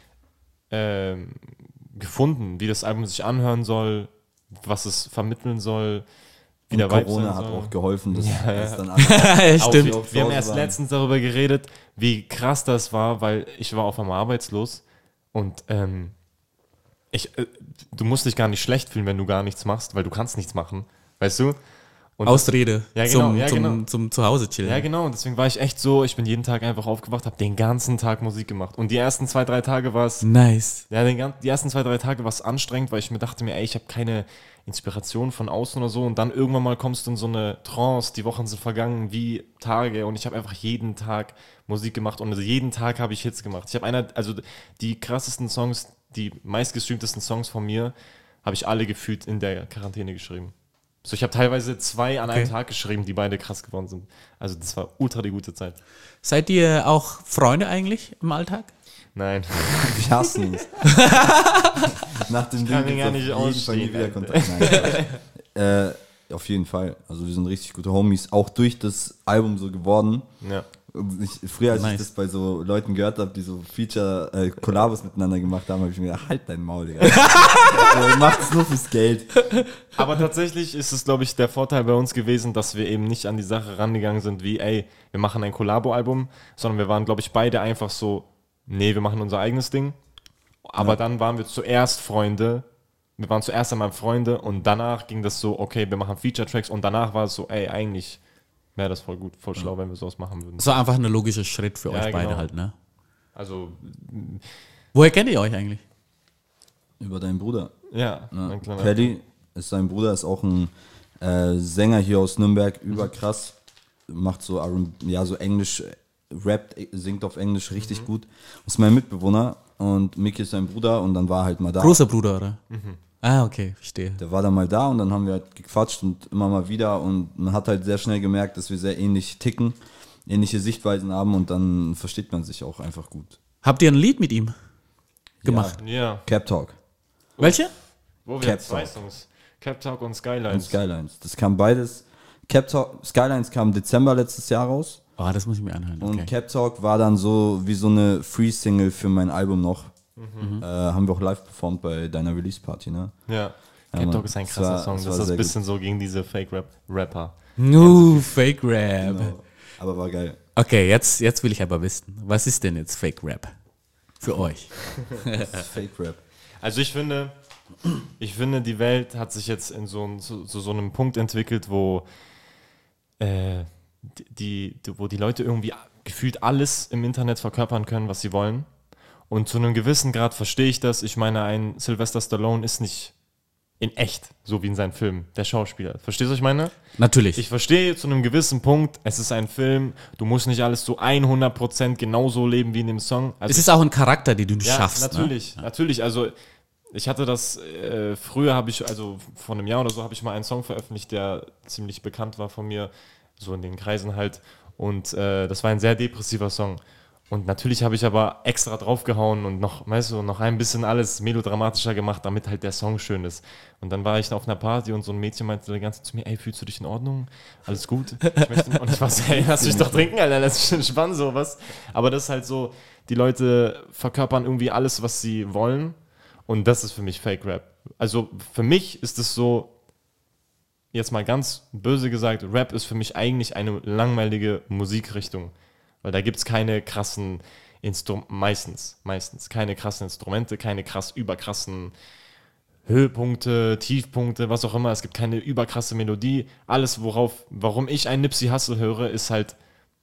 ähm, gefunden, wie das Album sich anhören soll, was es vermitteln soll, wie Und der Vibe Corona sein hat soll. auch geholfen, dass Ja, ja. das dann alles Ja, Auch stimmt. Wir, wir haben erst letztens darüber geredet, wie krass das war, weil ich war auf einmal arbeitslos und ähm, ich, äh, du musst dich gar nicht schlecht fühlen, wenn du gar nichts machst, weil du kannst nichts machen, weißt du? Und Ausrede Ja, genau, zum, ja, zum, genau. zum Zuhause chillen. Ja, genau. Und deswegen war ich echt so, ich bin jeden Tag einfach aufgewacht, habe den ganzen Tag Musik gemacht. Und die ersten zwei, drei Tage war es, Nice. ja, den, gan- die ersten zwei, drei Tage war es anstrengend, weil ich mir dachte mir, ey, ich habe keine Inspiration von außen oder so. Und dann irgendwann mal kommst du in so eine Trance, die Wochen sind vergangen wie Tage. Und ich habe einfach jeden Tag Musik gemacht und jeden Tag habe ich Hits gemacht. Ich habe einer, also die krassesten Songs, die meistgestreamtesten Songs von mir, habe ich alle gefühlt in der Quarantäne geschrieben. So, ich habe teilweise zwei an einem Okay. Tag geschrieben, die beide krass geworden sind. Also das war ultra die gute Zeit. Seid ihr auch Freunde eigentlich im Alltag? Nein. Wir hassen uns. Nach dem kann Ding ihn gar gibt's nicht auf jeden Fall nie ausstehen, wieder Alter. Kontakt. Nein, äh, auf jeden Fall. Also wir sind richtig gute Homies. Auch durch das Album so geworden. Ja. Und ich, früher, als Nice. ich das bei so Leuten gehört habe, die so Feature, äh, Kollabos miteinander gemacht haben, habe ich mir gedacht, halt dein Maul, Digga. Also, macht es nur fürs Geld. Aber tatsächlich ist es, glaube ich, der Vorteil bei uns gewesen, dass wir eben nicht an die Sache rangegangen sind wie, ey, wir machen ein Collabo-Album, sondern wir waren, glaube ich, beide einfach so, nee, wir machen unser eigenes Ding. Aber Ja. dann waren wir zuerst Freunde. Wir waren zuerst einmal Freunde und danach ging das so, okay, wir machen Feature-Tracks und danach war es so, ey, eigentlich wäre das voll gut, voll schlau, wenn wir sowas machen würden. So einfach ein logischer Schritt für Ja, euch beide genau. halt, ne? Also, Woher kennt ihr euch eigentlich? Über deinen Bruder. ja, Ja. mein kleiner. Paddy ist sein Bruder, ist auch ein äh, Sänger hier aus Nürnberg, überkrass. Macht so, R and B, ja, so Englisch, rappt, singt auf Englisch richtig gut. Ist mein Mitbewohner und Mickey ist sein Bruder und dann war er halt mal da. Großer Bruder, oder? Ah, okay, verstehe. Der war dann mal da und dann haben wir halt gequatscht und immer mal wieder und man hat halt sehr schnell gemerkt, dass wir sehr ähnlich ticken, ähnliche Sichtweisen haben und dann versteht man sich auch einfach gut. Habt ihr ein Lied mit ihm gemacht? Ja, Cap Talk Welche? wo wir Cap zwei Talk. Songs. Cap Talk und und Skylines. Skylines. Das kam beides. Cap Talk, Skylines kam im Dezember letztes Jahr raus. Oh, das muss ich mir anhören. Und Okay. Cap Talk war dann so wie so eine Free-Single für mein Album noch. Äh, haben wir auch live performt bei deiner Release-Party, ne? Ja. Cap Mann. Talk ist ein Das krasser war- Song. das Das war ist ein sehr bisschen so gegen diese Fake-Rap-Rapper. No, Fake Rap. Genau. Aber war geil. Okay, jetzt, jetzt will ich aber wissen, was ist denn jetzt Fake Rap für euch? Das ist Fake-Rap. Also ich finde, ich finde, die Welt hat sich jetzt in so, ein- zu, zu so einem Punkt entwickelt, wo, äh, die, die, wo die Leute irgendwie gefühlt alles im Internet verkörpern können, was sie wollen. Und zu einem gewissen Grad verstehe ich das. Ich meine, ein Sylvester Stallone ist nicht in echt, so wie in seinem Film, der Schauspieler. Verstehst du, was ich meine? Natürlich. Ich verstehe zu einem gewissen Punkt, es ist ein Film, du musst nicht alles so hundert Prozent genauso leben wie in dem Song. Also es ist auch ein Charakter, den du nicht ja, schaffst. natürlich, natürlich. Also ich hatte das, äh, früher habe ich, also vor einem Jahr oder so, habe ich mal einen Song veröffentlicht, der ziemlich bekannt war von mir, so in den Kreisen halt. Und äh, das war ein sehr depressiver Song. Und natürlich habe ich aber extra draufgehauen und noch, weißt du, noch ein bisschen alles melodramatischer gemacht, damit halt der Song schön ist. Und dann war ich auf einer Party und so ein Mädchen meinte die ganze Zeit zu mir, ey, fühlst du dich in Ordnung? Alles gut? Ich möchte, und ich war so, hey, lass mich doch trinken, Alter, lass mich entspannen, sowas. Aber das ist halt so, die Leute verkörpern irgendwie alles, was sie wollen. Und das ist für mich Fake Rap. Also für mich ist es so, jetzt mal ganz böse gesagt, Rap ist für mich eigentlich eine langweilige Musikrichtung. Weil da gibt es keine krassen Instrumente, meistens, meistens, keine krassen Instrumente, keine krass überkrassen Höhepunkte, Tiefpunkte, was auch immer. Es gibt keine überkrasse Melodie. Alles, worauf, warum ich ein Nipsey Hussle höre, ist halt,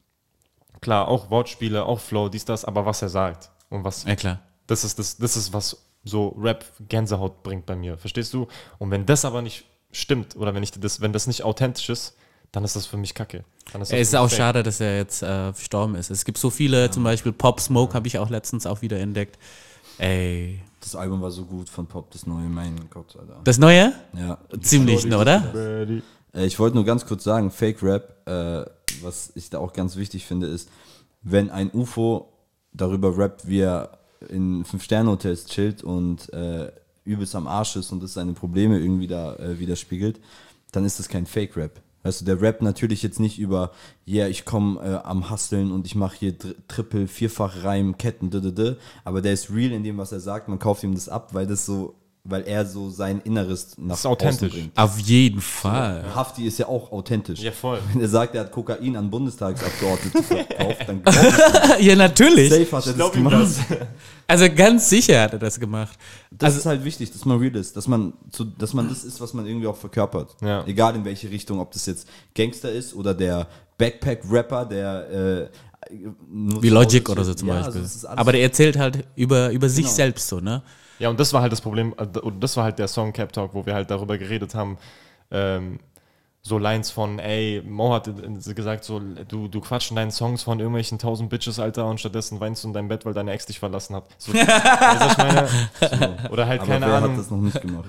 klar, auch Wortspiele, auch Flow, dies, das, aber was er sagt. Und was, Ja, klar. das ist, das, das ist, was so Rap Gänsehaut bringt bei mir, verstehst du? Und wenn das aber nicht stimmt, oder wenn ich das, wenn das nicht authentisch ist, dann ist das für mich Kacke. Dann ist das Es ist für mich auch fake. schade, dass er jetzt äh, verstorben ist. Es gibt so viele, zum Beispiel Pop Smoke habe ich auch letztens auch wieder entdeckt. Ey, Das Album war so gut von Pop, das neue, mein Gott, Alter. das Neue? Ja. Ziemlich, ne, oder? Äh, ich wollte nur ganz kurz sagen, Fake Rap, äh, was ich da auch ganz wichtig finde, ist, wenn ein U F O darüber rappt, wie er in Fünf-Sterne-Hotels chillt und äh, übelst am Arsch ist und das seine Probleme irgendwie da äh, widerspiegelt, dann ist das kein Fake Rap. Weißt du, der rappt natürlich jetzt nicht über, ja, yeah, ich komme äh, am Hustlen und ich mache hier Dr- Triple, Vierfach Reim, Ketten, d, d, d. Aber der ist real in dem, was er sagt. Man kauft ihm das ab, weil das so, weil er so sein Inneres nach ist authentisch. außen bringt. Auf jeden Fall. Hafti ist ja auch authentisch. Ja, voll. Wenn er sagt, er hat Kokain an Bundestagsabgeordnete verkauft, dann glaub ich, Ja, natürlich. safe hat er das Glaub ihm gemacht. das. Also ganz sicher hat er das gemacht. Das Also, ist halt wichtig, dass man real ist, dass man, zu, dass man das ist, was man irgendwie auch verkörpert. Ja. Egal in welche Richtung, ob das jetzt Gangster ist oder der Backpack-Rapper, der äh, nur wie zu Hause Logic oder so chillt. zum Ja, Beispiel. also es ist alles- Aber der erzählt halt über, über sich Genau. selbst so, ne? Ja, und das war halt das Problem, äh, und das war halt der Song Cap Talk, wo wir halt darüber geredet haben, ähm, so Lines von, ey, Mo hat äh, gesagt, so, du, du quatschst in deinen Songs von irgendwelchen tausend Bitches, Alter, und stattdessen weinst du in deinem Bett, weil deine Ex dich verlassen hat. So, weißt du, was ich meine? So, oder halt, Aber keine wer Ahnung. hat das noch nicht gemacht?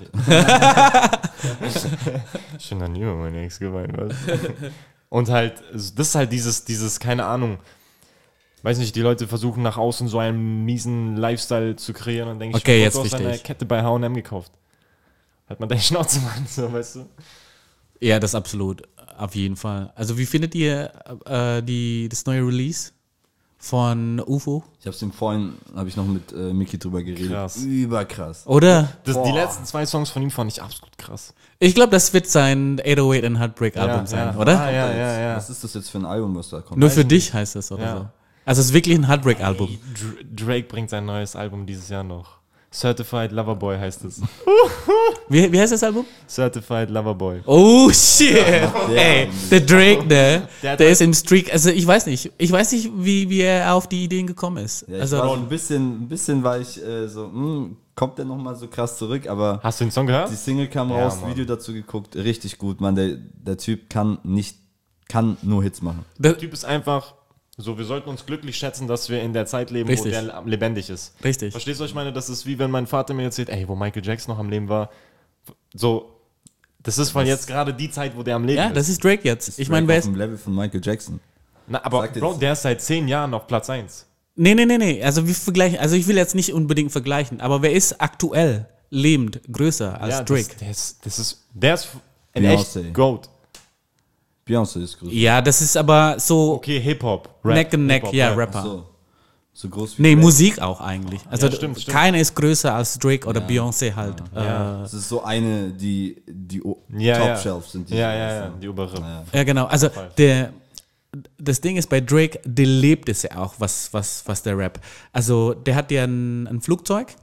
Schon noch nie über meine Ex geweint, was? Und halt, das ist halt dieses, dieses, keine Ahnung, weiß nicht, die Leute versuchen nach außen so einen miesen Lifestyle zu kreieren und denke ich, Okay, oh, jetzt du hast verstehe eine ich. Kette bei H und M gekauft. Hat man deine Schnauze, Mann, so, weißt du? Ja, das absolut. Auf jeden Fall. Also wie findet ihr äh, die, das neue Release von U F O? Ich hab's ihm vorhin, habe ich noch mit äh, Miki drüber geredet. Krass. Überkrass. Oder? Das, die letzten zwei Songs von ihm fand ich absolut krass. Ich glaube, das wird sein eight oh eight and Heartbreak Album Ja, sein, ja. oder? Ah, ja, ja, ja. Was ist das jetzt für ein Album, was da kommt? Nur für dich heißt das oder Ja. so. Also es ist wirklich ein Heartbreak-Album. Dr- Drake bringt sein neues Album dieses Jahr noch. Certified Lover Boy heißt es. Wie, wie heißt das Album? Certified Lover Boy. Oh shit! Ey, der Drake, ne? Der Der, hat- ist im Streak. Also ich weiß nicht. Ich weiß nicht, wie, wie er auf die Ideen gekommen ist. Ja, ich also war so ein bisschen, ein bisschen war ich äh, so, mh, kommt der nochmal so krass zurück, aber Hast du den Song gehört? die Single kam Ja, raus, Mann. Video dazu geguckt, richtig gut, Mann, der, der Typ kann nicht, kann nur Hits machen. der, Der Typ ist einfach so, wir sollten uns glücklich schätzen, dass wir in der Zeit leben, Richtig. wo der lebendig ist. Richtig. Verstehst du, was ich meine? Das ist wie wenn mein Vater mir erzählt, ey, wo Michael Jackson noch am Leben war. So, das ist von jetzt gerade die Zeit, wo der am Leben ja, ist. das ist Drake jetzt. Ich meine, Drake wer auf ist. dem Level von Michael Jackson. Na, aber Sagt Bro, jetzt- der ist seit zehn Jahren auf Platz eins. Nee, nee, nee, nee. Also wir vergleichen. Also ich will jetzt nicht unbedingt vergleichen, aber wer ist aktuell lebend größer als Ja, Drake? Das, der, ist, das ist, der ist ein Beyoncé. echt Goat. Beyoncé ist groß. Ja, das ist aber so Okay, Hip-Hop. Rap, Neck and Neck, Hip-Hop, ja, Rap. Rapper. So, so groß wie Nee, Drake. Musik auch eigentlich. Also Ja, stimmt, stimmt. keiner ist größer als Drake oder Beyoncé halt. Ja. Äh, Das ist so eine, die, die O- Ja, ja. Top-Shelf sind die. Ja, ja, ja, die obere. Ja, genau. Also der, das Ding ist bei Drake, der lebt es ja auch, was, was, was der Rap. Also der hat ja ein, ein Flugzeug.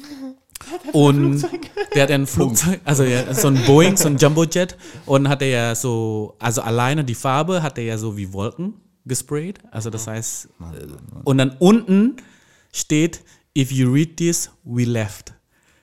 Und der hat ja ein Flugzeug, also ja, so ein Boeing, so ein Jumbojet. Und hat er ja so, also alleine die Farbe hat er ja so wie Wolken gesprayt. Also das heißt, und dann unten steht, if you read this, we left.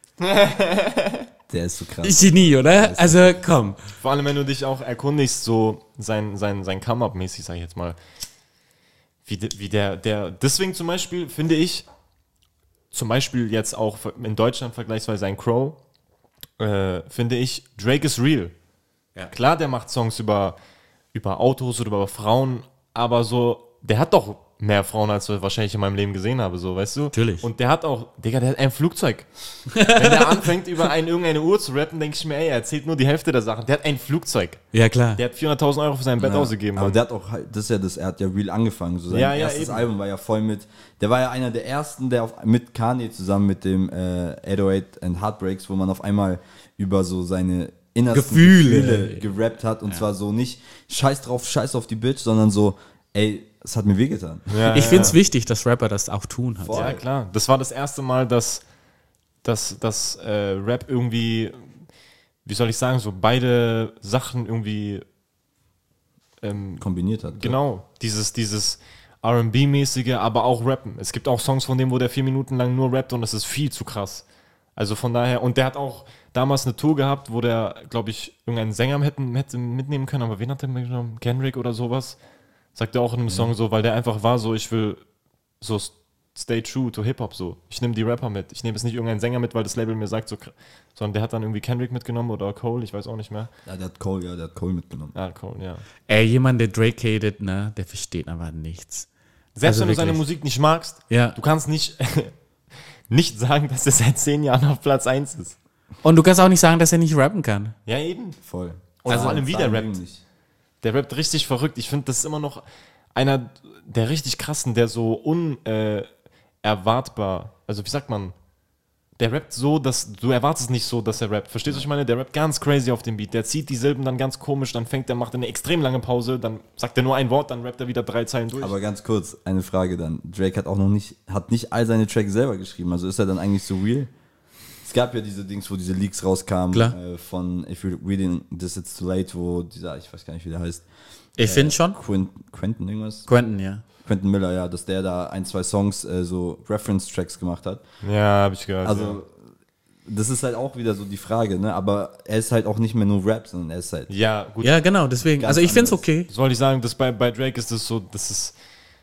Der ist so krass. Genie, oder? Also komm. Vor allem, wenn du dich auch erkundigst, so sein, sein, sein Come-Up-mäßig, sag ich jetzt mal. Wie, de, wie der, der, deswegen zum Beispiel finde ich, zum Beispiel jetzt auch in Deutschland vergleichsweise ein Crow, äh, finde ich, Drake ist real. Ja. Klar, der macht Songs über, über Autos oder über Frauen, aber so der hat doch mehr Frauen, als ich wahrscheinlich in meinem Leben gesehen habe, so, weißt du? Natürlich. Und der hat auch, Digga, der hat ein Flugzeug. Wenn der anfängt, über ein, irgendeine Uhr zu rappen, denke ich mir, ey, er erzählt nur die Hälfte der Sachen. Der hat ein Flugzeug. Ja, klar. Der hat vierhunderttausend Euro für sein Bett Ja, ausgegeben. aber Mann. der hat auch, halt- das ist ja das, er hat ja real angefangen. So sein Ja, ja, erstes eben. Album war ja voll mit, der war ja einer der ersten, der auf, mit Kanye zusammen mit dem äh, eight oh eight and Heartbreaks, wo man auf einmal über so seine innersten Gefühle. Gefühle, gerappt hat und zwar so nicht scheiß drauf, scheiß auf die Bitch, sondern so, ey, es hat mir wehgetan. Ja, Ich ja, finde es ja. wichtig, dass Rapper das auch tun. Halt. Voll. Ja, klar. Das war das erste Mal, dass, dass, dass äh, Rap irgendwie, wie soll ich sagen, so beide Sachen irgendwie ähm, Kombiniert hat. genau, dieses, dieses R and B-mäßige, aber auch Rappen. Es gibt auch Songs von dem, wo der vier Minuten lang nur rappt und das ist viel zu krass. Also von daher, und der hat auch damals eine Tour gehabt, wo der, glaube ich, irgendeinen Sänger hätten, hätte mitnehmen können, aber wen hat der mitgenommen? Kendrick oder sowas? Sagt er auch in einem Song so, weil der einfach war so, ich will so stay true to Hip-Hop so. Ich nehme die Rapper mit. Ich nehme jetzt nicht irgendeinen Sänger mit, weil das Label mir sagt so, sondern der hat dann irgendwie Kendrick mitgenommen oder Cole, ich weiß auch nicht mehr. Ja, der hat Cole, ja, der hat Cole mitgenommen. Ja, Cole, ja. Ey, jemand, der Drake hatet, ne, der versteht einfach nichts. Selbst Also wenn du seine wirklich. Musik nicht magst, Ja. du kannst nicht, nicht sagen, dass er seit zehn Jahren auf Platz eins ist. Und du kannst auch nicht sagen, dass er nicht rappen kann. Ja, eben. Voll. Und vor allem, wie der Sagen rappt. nicht. Der rappt richtig verrückt. Ich finde, das ist immer noch einer der richtig krassen, der so unerwartbar, äh, erwartbar- also wie sagt man, der rappt so, dass du erwartest nicht so, dass er rappt. Verstehst du, was ich meine? Der rappt ganz crazy auf dem Beat. Der zieht die Silben dann ganz komisch, dann fängt er, macht eine extrem lange Pause, dann sagt er nur ein Wort, dann rappt er wieder drei Zeilen durch. Aber ganz kurz, eine Frage dann. Drake hat auch noch nicht, hat nicht all seine Tracks selber geschrieben, also ist er dann eigentlich so real? Es gab ja diese Dings, wo diese Leaks rauskamen Klar. äh, von If You're Reading This It's Too Late, wo dieser, ich weiß gar nicht, wie der heißt, Ich finde schon. Quint, Quentin irgendwas? Quentin, ja. Quentin Miller, ja, dass der da ein, zwei Songs, äh, so Reference-Tracks gemacht hat. ja, habe ich gehört. Also, ja. das ist halt auch wieder so die Frage, ne? Aber er ist halt auch nicht mehr nur Rap, sondern er ist halt. ja, gut. Ja, genau, deswegen. Ganz Also ich finde es anders. okay. Soll ich sagen, dass bei, bei Drake ist das so, das ist,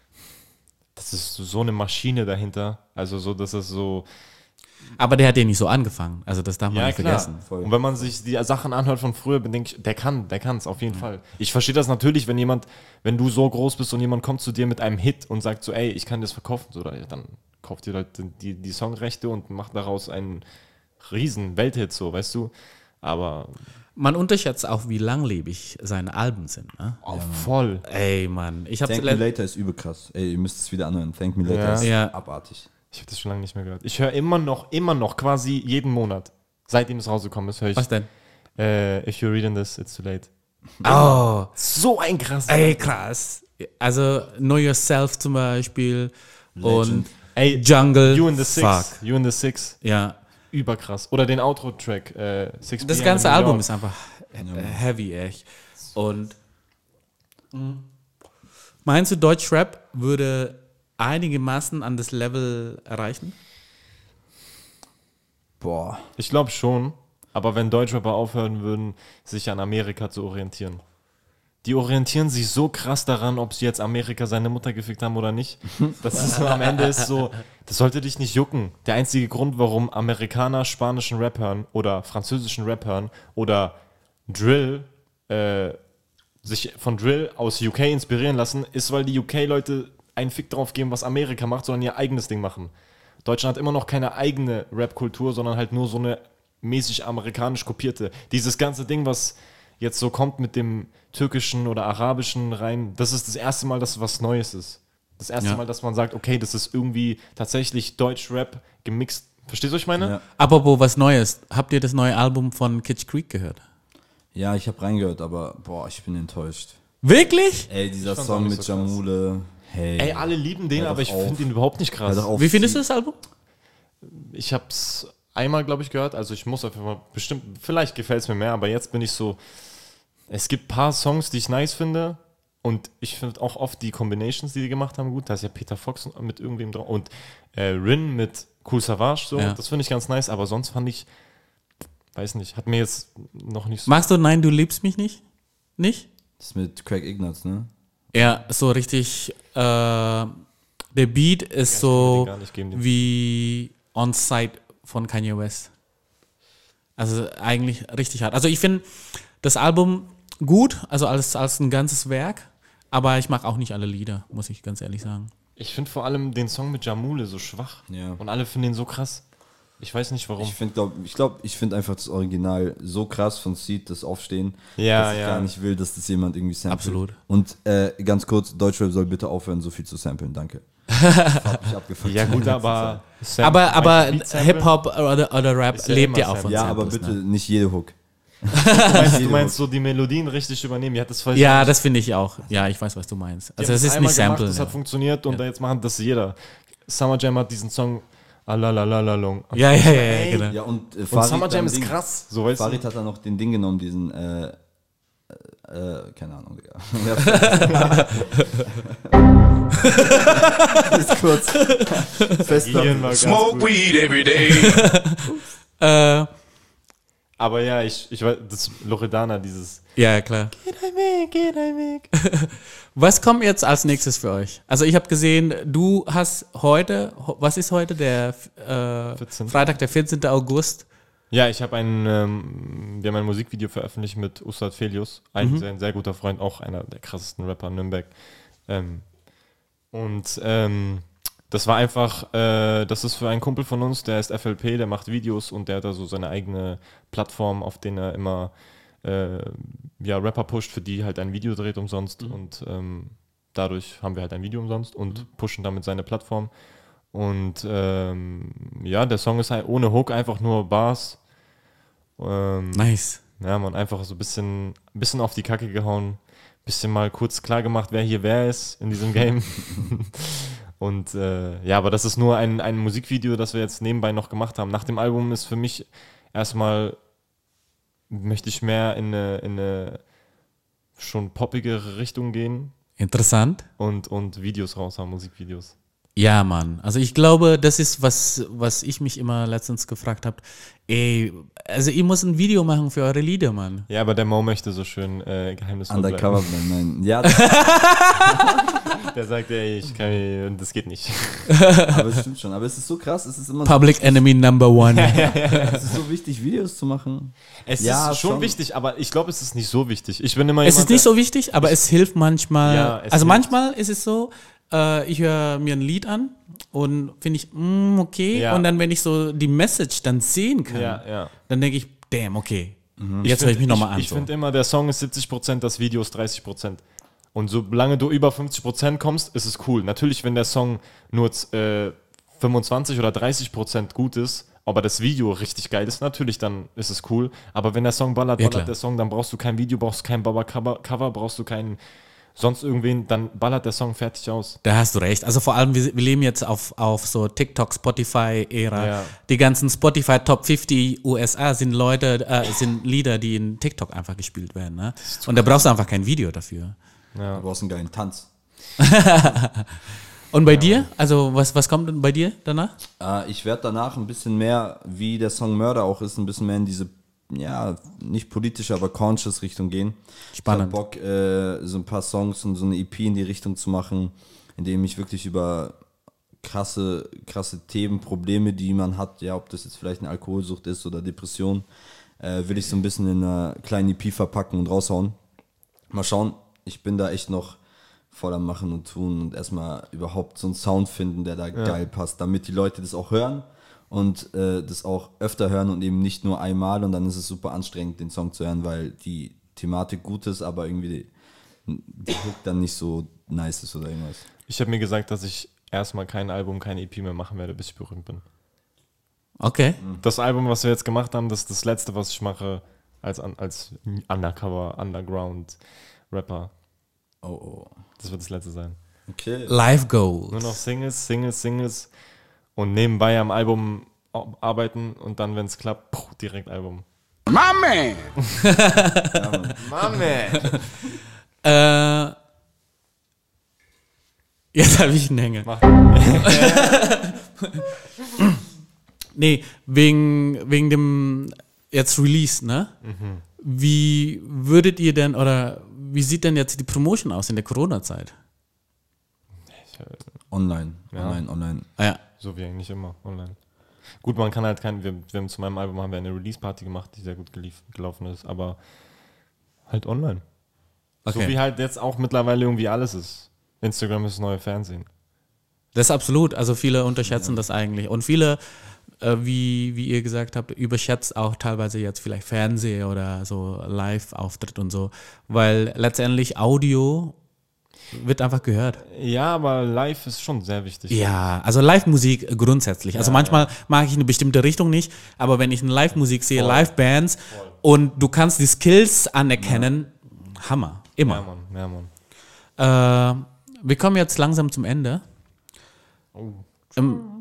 das ist so eine Maschine dahinter. Also so, dass es so, Aber der hat ja nicht so angefangen. Also das darf man ja, nicht klar. vergessen. Voll. Und wenn man sich die Sachen anhört von früher, denke ich, der kann, der kann es auf jeden Fall. Ich verstehe das natürlich, wenn jemand, wenn du so groß bist und jemand kommt zu dir mit einem Hit und sagt so, ey, ich kann das verkaufen, so, dann kauft ihr halt die, die Songrechte und macht daraus einen riesen Welthit, so, weißt du. Aber Man unterschätzt auch, wie langlebig seine Alben sind. Ne? auch voll. Ey, Mann. Ich habe Thank Me Later ist übel krass. Ey, ihr müsst es wieder anhören. Thank Me Later Ja. ist Ja. abartig. Ich habe das schon lange nicht mehr gehört. Ich höre immer noch, immer noch quasi jeden Monat, seitdem es rausgekommen ist, höre ich. Was denn? Äh, if you're reading this, it's too late. Oh, So ein krasser. ey, krass. Also Know Yourself zum Beispiel und Ey, Jungle. You in the Six. Fuck. You in the Six. Ja. Überkrass. Oder den Outro-Track. Äh, six Das p m ganze in New Album York. ist einfach he- heavy, echt. Und mh. meinst du, Deutschrap würde einigermaßen an das Level erreichen? Boah. Ich glaube schon. Aber wenn Deutschrapper aufhören würden, sich an Amerika zu orientieren. Die orientieren sich so krass daran, ob sie jetzt Amerika seine Mutter gefickt haben oder nicht. Das ist so, am Ende ist so, das sollte dich nicht jucken. Der einzige Grund, warum Amerikaner spanischen Rap hören oder französischen Rap hören oder Drill, äh, sich von Drill aus U K inspirieren lassen, ist, weil die U K-Leute einen Fick drauf geben, was Amerika macht, sondern ihr eigenes Ding machen. Deutschland hat immer noch keine eigene Rap-Kultur, sondern halt nur so eine mäßig amerikanisch kopierte. Dieses ganze Ding, was jetzt so kommt mit dem türkischen oder arabischen rein, das ist das erste Mal, dass was Neues ist. Das erste Ja. Mal, dass man sagt, okay, das ist irgendwie tatsächlich Deutsch-Rap gemixt. Verstehst du, was ich meine? Ja. Apropos was Neues. Habt ihr das neue Album von Kitsch Creek gehört? Ja, ich habe reingehört, aber boah, ich bin enttäuscht. Wirklich? Ey, dieser fand's auch Song nicht mit so krass. Jamule. Hey. Ey, alle lieben den, Hör aber doch ich auf. finde ihn überhaupt nicht krass. Hör doch auf. Wie findest du das Album? Ich habe es einmal, glaube ich, gehört. Also ich muss einfach mal bestimmt, vielleicht gefällt es mir mehr, aber jetzt bin ich so, es gibt ein paar Songs, die ich nice finde und ich finde auch oft die Combinations, die die gemacht haben, gut. Da ist ja Peter Fox mit irgendwem drauf und äh, Rin mit Kool Savage, so. Ja. Das finde ich ganz nice, aber sonst fand ich, weiß nicht, hat mir jetzt noch nicht so... Magst du Nein, du liebst mich nicht? Nicht? Das ist mit Craig Ignatz, ne? Ja, so richtig. Äh, der Beat ist ich will so den gar nicht geben, den- wie On Site von Kanye West. Also eigentlich richtig hart. Also ich finde das Album gut, also als, als ein ganzes Werk. Aber ich mag auch nicht alle Lieder, muss ich ganz ehrlich sagen. Ich finde vor allem den Song mit Jamule so schwach. Ja. Und alle finden ihn so krass. Ich weiß nicht warum. Ich finde glaub, ich glaub, ich find einfach das Original so krass von Seed, das Aufstehen, Ja, dass ich ja. gar nicht will, dass das jemand irgendwie samplet. Absolut. Und äh, ganz kurz, Deutschrap soll bitte aufhören, so viel zu samplen, danke. Hab mich abgefuckt. Ja gut, aber Sam- Aber, aber Beat Sample? Hip-Hop oder, oder Rap Ist ja lebt immer ja auch von Ja, aber Samples. bitte Ne? nicht jede Hook. Du meinst, du meinst so die Melodien richtig übernehmen. Ja, das, Ja, das finde ich auch. Ja, ich weiß, was du meinst. Also das ist nicht Sample. Das hat Ja. funktioniert und jetzt machen das jeder. Summer Jam hat diesen Song Alalalalong. Ja, ja, ja, ja, Ey, genau. Ja, und, äh, Und Farid Summer Jam dann ist Ding- krass. So, weißt Farid du? hat dann noch den Ding genommen, diesen, äh, äh, äh, keine Ahnung, Digga. Ist kurz. Fest Gehirn war ganz Smoke gut. weed every day. Äh, Aber ja, ich, ich weiß, das Loredana, dieses ja, ja, klar. Geht ein Weg, geht ein Weg. Was kommt jetzt als nächstes für euch? Also ich habe gesehen, du hast heute, ho- was ist heute, der äh, vierzehnten Freitag, der vierzehnten August? Ja, ich habe ein, ähm, wir haben ein Musikvideo veröffentlicht mit Ustad Felius, ein, Mhm. sehr, ein sehr guter Freund, auch einer der krassesten Rapper in Nürnberg. Ähm, und ähm, das war einfach, äh, das ist für einen Kumpel von uns, der ist F L P, der macht Videos und der hat da so seine eigene Plattform, auf denen er immer äh, ja, Rapper pusht, für die halt ein Video dreht umsonst und ähm, dadurch haben wir halt ein Video umsonst und pushen damit seine Plattform. Und ähm, ja, der Song ist halt ohne Hook, einfach nur Bars. Ähm, Nice. ja, man, einfach so ein bisschen, bisschen auf die Kacke gehauen, bisschen mal kurz klar gemacht, wer hier wer ist in diesem Game. Und äh, ja, aber das ist nur ein, ein Musikvideo, das wir jetzt nebenbei noch gemacht haben. Nach dem Album ist für mich erstmal, möchte ich mehr in eine, in eine schon poppigere Richtung gehen Interessant. und, und Videos raushauen, Musikvideos. Ja, Mann. Also ich glaube, das ist, was, was ich mich immer letztens gefragt habe. Ey, also ihr müsst ein Video machen für eure Lieder, Mann. Ja, aber der Mo möchte so schön äh, geheimnisvoll bleiben. Undercover bleiben, nein. Ja, Der sagt, ey, ich kann, das geht nicht. aber es stimmt schon. Aber es ist so krass, es ist immer so, Public Enemy Number One. es ist so wichtig, Videos zu machen. Es Ja, ist schon, schon. wichtig, aber ich glaube, es ist nicht so wichtig. Ich bin immer Es jemand, ist nicht der- so wichtig, aber es hilft manchmal. Ja, es also hilft. manchmal ist es so, äh, ich höre mir ein Lied an und finde ich, mm, okay. Ja. Und dann, wenn ich so die Message dann sehen kann, Ja, ja. dann denke ich, damn, okay. Jetzt höre ich mich find- nochmal an. Ich so. finde immer, der Song ist siebzig Prozent, das Video ist dreißig Prozent. Und solange du über fünfzig Prozent kommst, ist es cool. Natürlich, wenn der Song nur äh, fünfundzwanzig oder dreißig Prozent gut ist, aber das Video richtig geil ist, natürlich, dann ist es cool. Aber wenn der Song ballert, Ja, ballert klar. der Song, dann brauchst du kein Video, brauchst kein Baba-Cover, Cover, brauchst du keinen sonst irgendwen, dann ballert der Song fertig aus. Da hast du recht. Also vor allem, wir, wir leben jetzt auf, auf so TikTok, Spotify-Ära. Ja. Die ganzen Spotify Top fünfzig U S A sind Leute, äh, sind Lieder, die in TikTok einfach gespielt werden. Ne? Und da brauchst du einfach kein Video dafür. Du brauchst einen geilen Tanz. Und bei dir? Also was, was kommt denn bei dir danach? Äh, ich werde danach ein bisschen mehr, wie der Song Mörder auch ist, ein bisschen mehr in diese, ja, nicht politische, aber conscious Richtung gehen. Spannend. Ich hab Bock, äh, so ein paar Songs und so eine E P in die Richtung zu machen, in dem ich wirklich über krasse, krasse Themen, Probleme, die man hat, ja, ob das jetzt vielleicht eine Alkoholsucht ist oder Depression, äh, will ich so ein bisschen in einer kleinen E P verpacken und raushauen. Mal schauen, ich bin da echt noch voll am Machen und Tun und erstmal überhaupt so einen Sound finden, der da geil passt, damit die Leute das auch hören und äh, das auch öfter hören und eben nicht nur einmal und dann ist es super anstrengend, den Song zu hören, weil die Thematik gut ist, aber irgendwie die, die Hook dann nicht so nice ist oder irgendwas. Ich habe mir gesagt, dass ich erstmal kein Album, keine E P mehr machen werde, bis ich berühmt bin. Okay. Das Album, was wir jetzt gemacht haben, das ist das letzte, was ich mache als, als Undercover, Underground-Rapper. Oh, oh. Das wird das letzte sein. Okay. Live Goals. Nur noch Singles, Singles, Singles und nebenbei am Album arbeiten und dann, wenn es klappt, puh, direkt Album. My man. Mame! Äh, jetzt habe ich einen Hänger. Mach. Nee, wegen, wegen dem jetzt Release, ne? Mhm. Wie würdet ihr denn, oder wie sieht denn jetzt die Promotion aus in der Corona-Zeit? Online, Ja. online, online. Ah, ja. So wie eigentlich immer, online. Gut, man kann halt kein, wir, wir haben zu meinem Album haben wir eine Release-Party gemacht, die sehr gut gelief, gelaufen ist, aber halt online. Okay. So wie halt jetzt auch mittlerweile irgendwie alles ist. Instagram ist das neue Fernsehen. Das ist absolut. Also viele unterschätzen das eigentlich. Und viele, äh, wie, wie ihr gesagt habt, überschätzt auch teilweise jetzt vielleicht Fernseher oder so Live-Auftritt und so. Weil letztendlich Audio wird einfach gehört. Ja, aber live ist schon sehr wichtig. Ja, also Live-Musik grundsätzlich. Also manchmal mag ich eine bestimmte Richtung nicht, aber wenn ich eine Live-Musik sehe, Live-Bands und du kannst die Skills anerkennen, Hammer. Ja, Immer. Mann, ja, Mann. Äh, wir kommen jetzt langsam zum Ende. Oh. Ähm,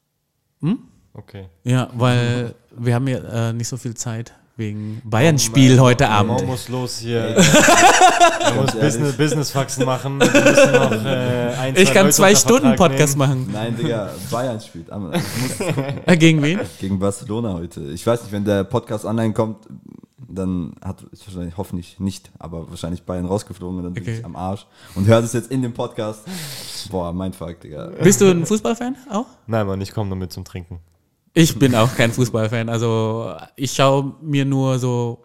Okay. ja, weil wir haben ja äh, nicht so viel Zeit wegen Bayern-Spiel heute Abend. Man muss los hier. Man muss Business, Business-Faxen machen. Wir müssen noch, äh, ein, Ich zwei kann Leute zwei unter Stunden Vertrag Podcast nehmen. machen. Nein, Digga, Bayern spielt. Aber ich muss Äh, Gegen wen? gegen Barcelona heute. Ich weiß nicht, wenn der Podcast online kommt, dann hat ist wahrscheinlich, hoffentlich nicht, aber wahrscheinlich Bayern rausgeflogen und dann bin Okay. ich am Arsch. Und hört es jetzt in dem Podcast. Boah, mein Fuck, Digga. Bist du ein Fußballfan auch? Nein, Mann, ich komme nur mit zum Trinken. Ich bin auch kein Fußballfan. Also ich schaue mir nur so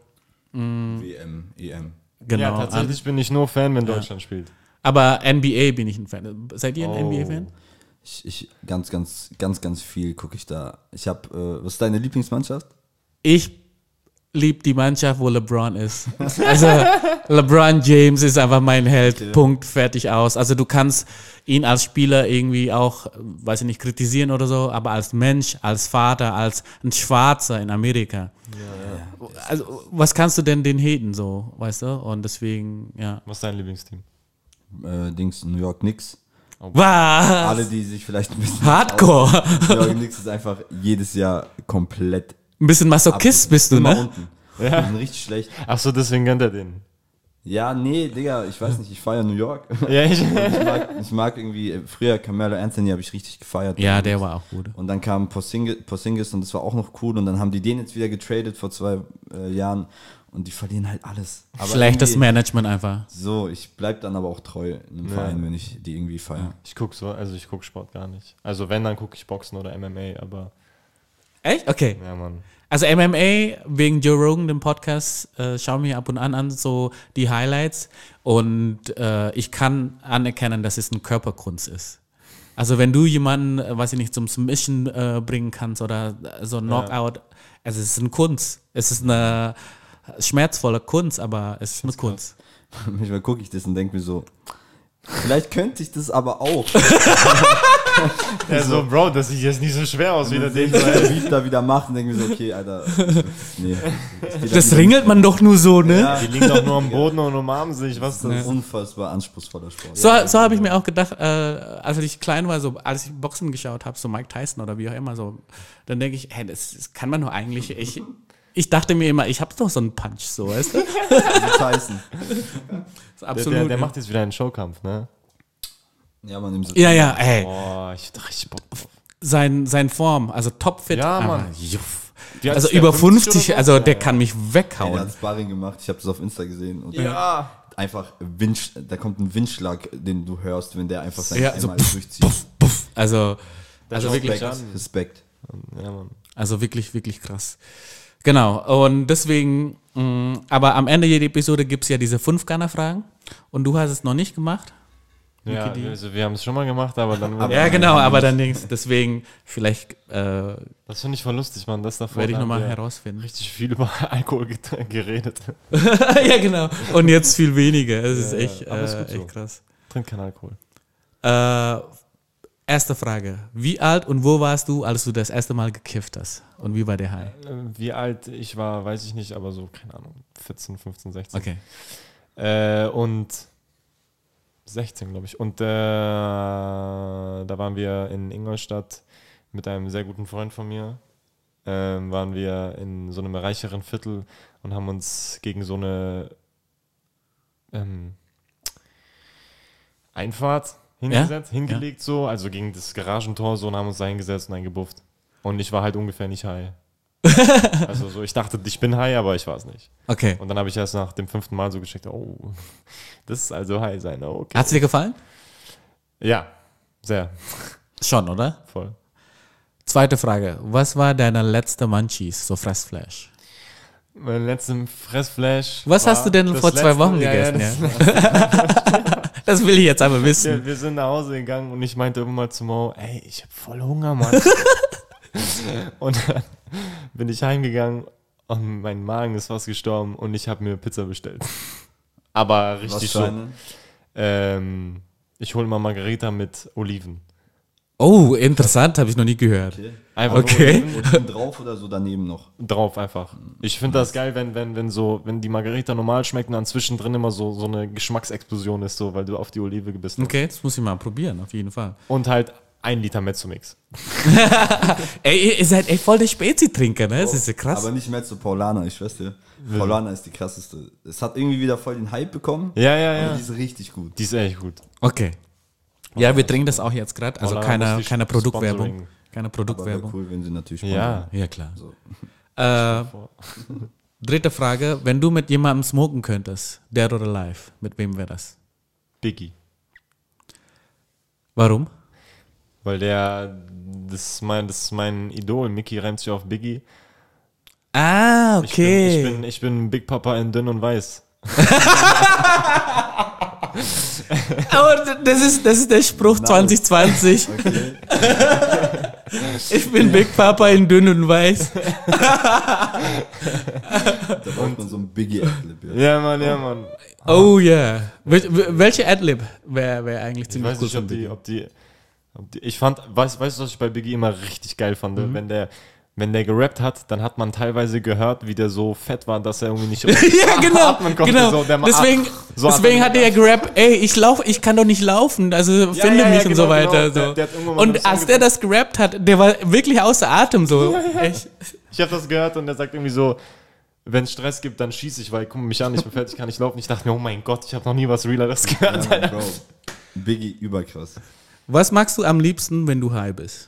W M, E M. genau ja, an. tatsächlich bin ich nur Fan, wenn Deutschland spielt. Aber N B A bin ich ein Fan. Seid ihr ein N B A-Fan? Ich, ich, ganz, ganz, ganz, ganz viel gucke ich da. Ich habe, äh, was ist deine Lieblingsmannschaft? Ich liebe die Mannschaft, wo LeBron ist. Also LeBron James ist einfach mein Held. Punkt, fertig aus. Also du kannst ihn als Spieler irgendwie auch, weiß ich nicht, kritisieren oder so, aber als Mensch, als Vater, als ein Schwarzer in Amerika. Also was kannst du denn den haten so, weißt du? Und deswegen, ja. Was ist dein Lieblingsteam? Äh, Dings, New York Knicks. Was? Alle, die sich vielleicht ein bisschen Hardcore. New York Knicks ist einfach jedes Jahr komplett Ein bisschen Masochist bist du, immer ne? unten. Die sind richtig schlecht. Ach so, deswegen gönnt er den. Ja, nee, Digga, ich weiß nicht, ich feiere New York. Ja, ich. Ich mag, ich mag irgendwie, früher Carmelo Anthony habe ich richtig gefeiert. Ja, der war auch gut. Und dann kam Porzingis, Porzingis und das war auch noch cool. Und dann haben die den jetzt wieder getradet vor zwei äh, Jahren. Und die verlieren halt alles. Aber Schlechtes irgendwie- Management einfach. So, ich bleib dann aber auch treu einem Ja. Verein, wenn ich die irgendwie feiere. Ich guck so, also ich guck Sport gar nicht. Also wenn, dann gucke ich Boxen oder M M A, aber Echt? Okay. ja, Mann. Also M M A, wegen Joe Rogan, dem Podcast, äh, schauen wir ab und an an, so die Highlights. Und äh, ich kann anerkennen, dass es ein Körperkunst ist. Also wenn du jemanden, äh, weiß ich nicht, zum Submission äh, bringen kannst oder so ein Knockout, also es ist eine Kunst. Es ist eine schmerzvolle Kunst, aber es ist eine Kunst. Manchmal gucke ich das und denke mir so, vielleicht könnte ich das aber auch. Ja, so, Bro, das sieht jetzt nicht so schwer aus, wie der den der Beat da wieder macht und denke mir so, okay, Alter, nee. Das ringelt man doch nur so, ne? Ja. Die liegen doch nur am Boden und umarmen sich, was ist Das ist das? ein unfassbar anspruchsvoller Sport. So, so habe ich mir auch gedacht, äh, als ich klein war, so als ich Boxen geschaut habe, so Mike Tyson oder wie auch immer, so, dann denke ich, hey, das, das kann man doch eigentlich. Ich, ich dachte mir immer, ich habe doch so einen Punch, so, weißt du? Also Tyson. So, Der, absolut. der, der macht jetzt wieder einen Showkampf, ne? Ja, man nimmt so. ja, ja, ey, Boah, ich hab richtig Bock drauf. sein, sein Form, also topfit. Ja, aber Mann. juff. Wie alt Also ist der, über fünfzig fünfzig, oder so? also der Ja, kann mich Ey, der weghauen. hat Sparring gemacht, ich habe das auf Insta gesehen. Und Ja. einfach Wind, da kommt ein Windschlag, den du hörst, wenn der einfach sein Ja, so einmal durchzieht. Also, also schaut wirklich, weg. Respekt. Respekt. Ja, Mann. also wirklich, wirklich krass. Genau, und deswegen, mh, aber am Ende jeder Episode gibt es ja diese fünf Gunner-Fragen und du hast es noch nicht gemacht. Ja, Niki, die- also wir haben es schon mal gemacht, aber dann. Aber- Ja, genau, aber dann denkst deswegen, vielleicht äh, Das finde ich voll lustig, Mann. Das davor werde ich haben nochmal wir herausfinden. richtig viel über Alkohol get- geredet. Ja, genau. Und jetzt viel weniger. Es ist Ja, echt, aber ist äh, gut so. echt krass. Trink keinen Alkohol. Äh, erste Frage. Wie alt und wo warst du, als du das erste Mal gekifft hast? Und wie war der High? Äh, Wie alt ich war, weiß ich nicht, aber so, keine Ahnung, vierzehn, fünfzehn, sechzehn. Okay. Äh, und sechzehn, glaube ich. Und äh, da waren wir in Ingolstadt mit einem sehr guten Freund von mir. Ähm, waren wir in so einem reicheren Viertel und haben uns gegen so eine ähm, Einfahrt hingesetzt, Ja? hingelegt so, also gegen das Garagentor so und haben uns da hingesetzt und dann gebufft. Und ich war halt ungefähr nicht high. Also so, ich dachte, ich bin high, aber ich war es nicht. Okay. Und dann habe ich erst nach dem fünften Mal so gecheckt, oh, das ist also high sein, oh, okay. Hat es dir gefallen? Ja, sehr, Schon, oder? voll. Zweite Frage. Was war deine letzte Munchies, so Fressflash? Mein letzten Fressflash. Was war hast du denn das vor zwei letzte- Wochen ja, ja, gegessen? das- Ja? Das will ich jetzt aber wissen. Wir, wir sind nach Hause gegangen und ich meinte irgendwann mal zu Mo, ey, ich hab voll Hunger, Mann. Und dann bin ich heimgegangen und mein Magen ist fast gestorben und ich habe mir Pizza bestellt. Aber Was richtig für so. eine? Ähm, ich hole mal Margarita mit Oliven. Oh, interessant, habe ich noch nie gehört. Okay. Einfach Okay. nur Oliven Und oben drauf oder so daneben noch? drauf einfach. Ich finde das geil, wenn, wenn, wenn so, wenn die Margarita normal schmeckt und dann zwischendrin immer so, so eine Geschmacksexplosion ist, so, weil du auf die Olive gebissen hast. Okay, das muss ich mal probieren, auf jeden Fall. Und halt ein Liter Mezzomix. Ey, ihr- ihr seid echt voll der Spezi-Trinker, ne? Das ist ja krass. Aber nicht mehr zu Paulana, ich schwör's dir. Paulana ist die krasseste. Es hat irgendwie wieder voll den Hype bekommen. Ja, ja, Aber ja. die ist richtig gut. Die ist echt gut. Okay. Ja, wir trinken das auch jetzt gerade. Also Paulana keine, muss die keine Produktwerbung. sponsoring. Keine Aber wäre Produktwerbung. cool, wenn sie natürlich Ja. Ja, klar. So. Äh, dritte Frage. Wenn du mit jemandem smoken könntest, dead or alive, mit wem wäre das? Biggie. Warum? Weil der, das ist mein, das ist mein Idol. Mickey reimt sich auf Biggie. Ah, Ich okay. bin, ich bin, ich bin Big Papa in dünn und weiß. Aber d- das ist, das ist der Spruch zwanzig zwanzig. Okay. Ich bin Big Papa in dünn und weiß. Da braucht man so ein Biggie-Adlib. Ja. Ja, Mann, ja, Mann. Oh ja. Wel wel- welche Adlib wäre wär eigentlich Ich ziemlich weiß cool nicht, von ob die, Biggie? ob die, ob die. Ich fand, weißt weißt du, was ich bei Biggie immer richtig geil fand? Mhm. Wenn der, wenn der gerappt hat, dann hat man teilweise gehört, wie der so fett war, dass er irgendwie nicht Ja, genau. atmen konnte. genau. So, der ma- deswegen so hat deswegen er hat er ja gerappt, ey, ich lauf, ich kann doch nicht laufen, also finde ja, ja, mich und so genau, weiter. genau. Der- So. der hat irgendwann mal einen Und Song als der das gerappt hat, der war wirklich außer Atem so. Echt. Ich habe das gehört und der sagt irgendwie so, wenn es Stress gibt, dann schieße ich, weil guck mich an, ich bin fertig, kann nicht laufen. Ich dachte mir, oh mein Gott, ich habe noch nie was Realeres gehört. Ja, Bro. Biggie, überkrass. Was magst du am liebsten, wenn du high bist?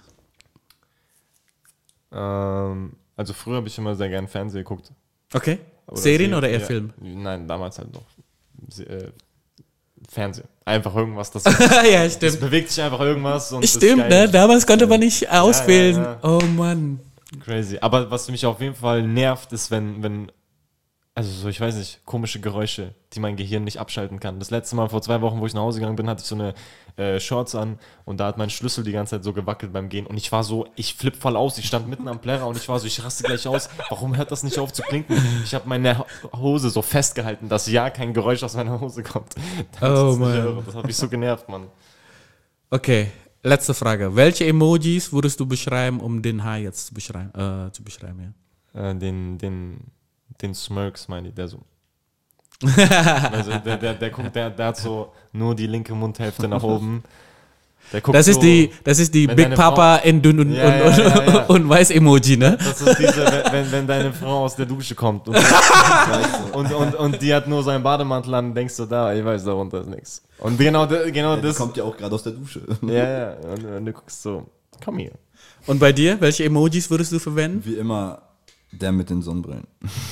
Ähm, also früher habe ich immer sehr gern Fernsehen geguckt. Okay. Oder Serien Se- oder eher ja, Film? Nein, damals halt noch. Se äh, Fernsehen. Einfach irgendwas, das, Ja, es stimmt. bewegt sich einfach irgendwas. Und das ist Stimmt, geil. ne? Damals konnte man nicht auswählen. ja. Oh Mann. Crazy. Aber was mich auf jeden Fall nervt, ist, wenn, wenn, also so, ich weiß nicht, komische Geräusche, die mein Gehirn nicht abschalten kann. Das letzte Mal vor zwei Wochen, wo ich nach Hause gegangen bin, hatte ich so eine äh, Shorts an und da hat mein Schlüssel die ganze Zeit so gewackelt beim Gehen und ich war so, ich flipp voll aus, ich stand mitten am Plärrer und ich war so, ich raste gleich aus, warum hört das nicht auf zu klinken? Ich habe meine Ho- Hose so festgehalten, dass ja kein Geräusch aus meiner Hose kommt. Das Oh, ist nicht Mann. irre. Das hat mich so genervt, Mann. Okay, letzte Frage. Welche Emojis würdest du beschreiben, um den High jetzt zu beschreiben? Äh, zu beschreiben ja. Äh, den, den, den Smirks, meine ich, der so. Also der, der, der, guckt, der, der hat so nur die linke Mundhälfte nach oben. Der guckt Das ist so, die, das ist die wenn Big deine Papa in dünn und, Ja, und, ja, und, ja, ja. und weiß Emoji, ne? Das ist diese, wenn, wenn, wenn deine Frau aus der Dusche kommt und, und, und, und die hat nur seinen Bademantel an, denkst du da, ich weiß, darunter ist nichts. Und genau, da- genau Ja, die das. kommt ja auch gerade aus der Dusche. Ja, ja. Und, und du guckst so, komm hier. Und bei dir, welche Emojis würdest du verwenden? Wie immer, der mit den Sonnenbrillen.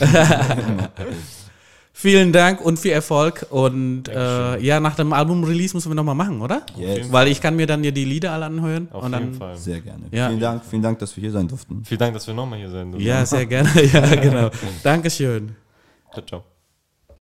Vielen Dank und viel Erfolg. Und äh, ja, nach dem Album-Release müssen wir nochmal machen, oder? Yes. Weil ich kann mir dann ja die Lieder alle anhören. Auf und jeden dann, Fall. Sehr gerne. Ja. Vielen Dank, vielen Dank, dass wir hier sein durften. Vielen Dank, dass wir nochmal hier sind. Ja, sehr gerne. Ja, genau. Dankeschön. Ciao, ciao.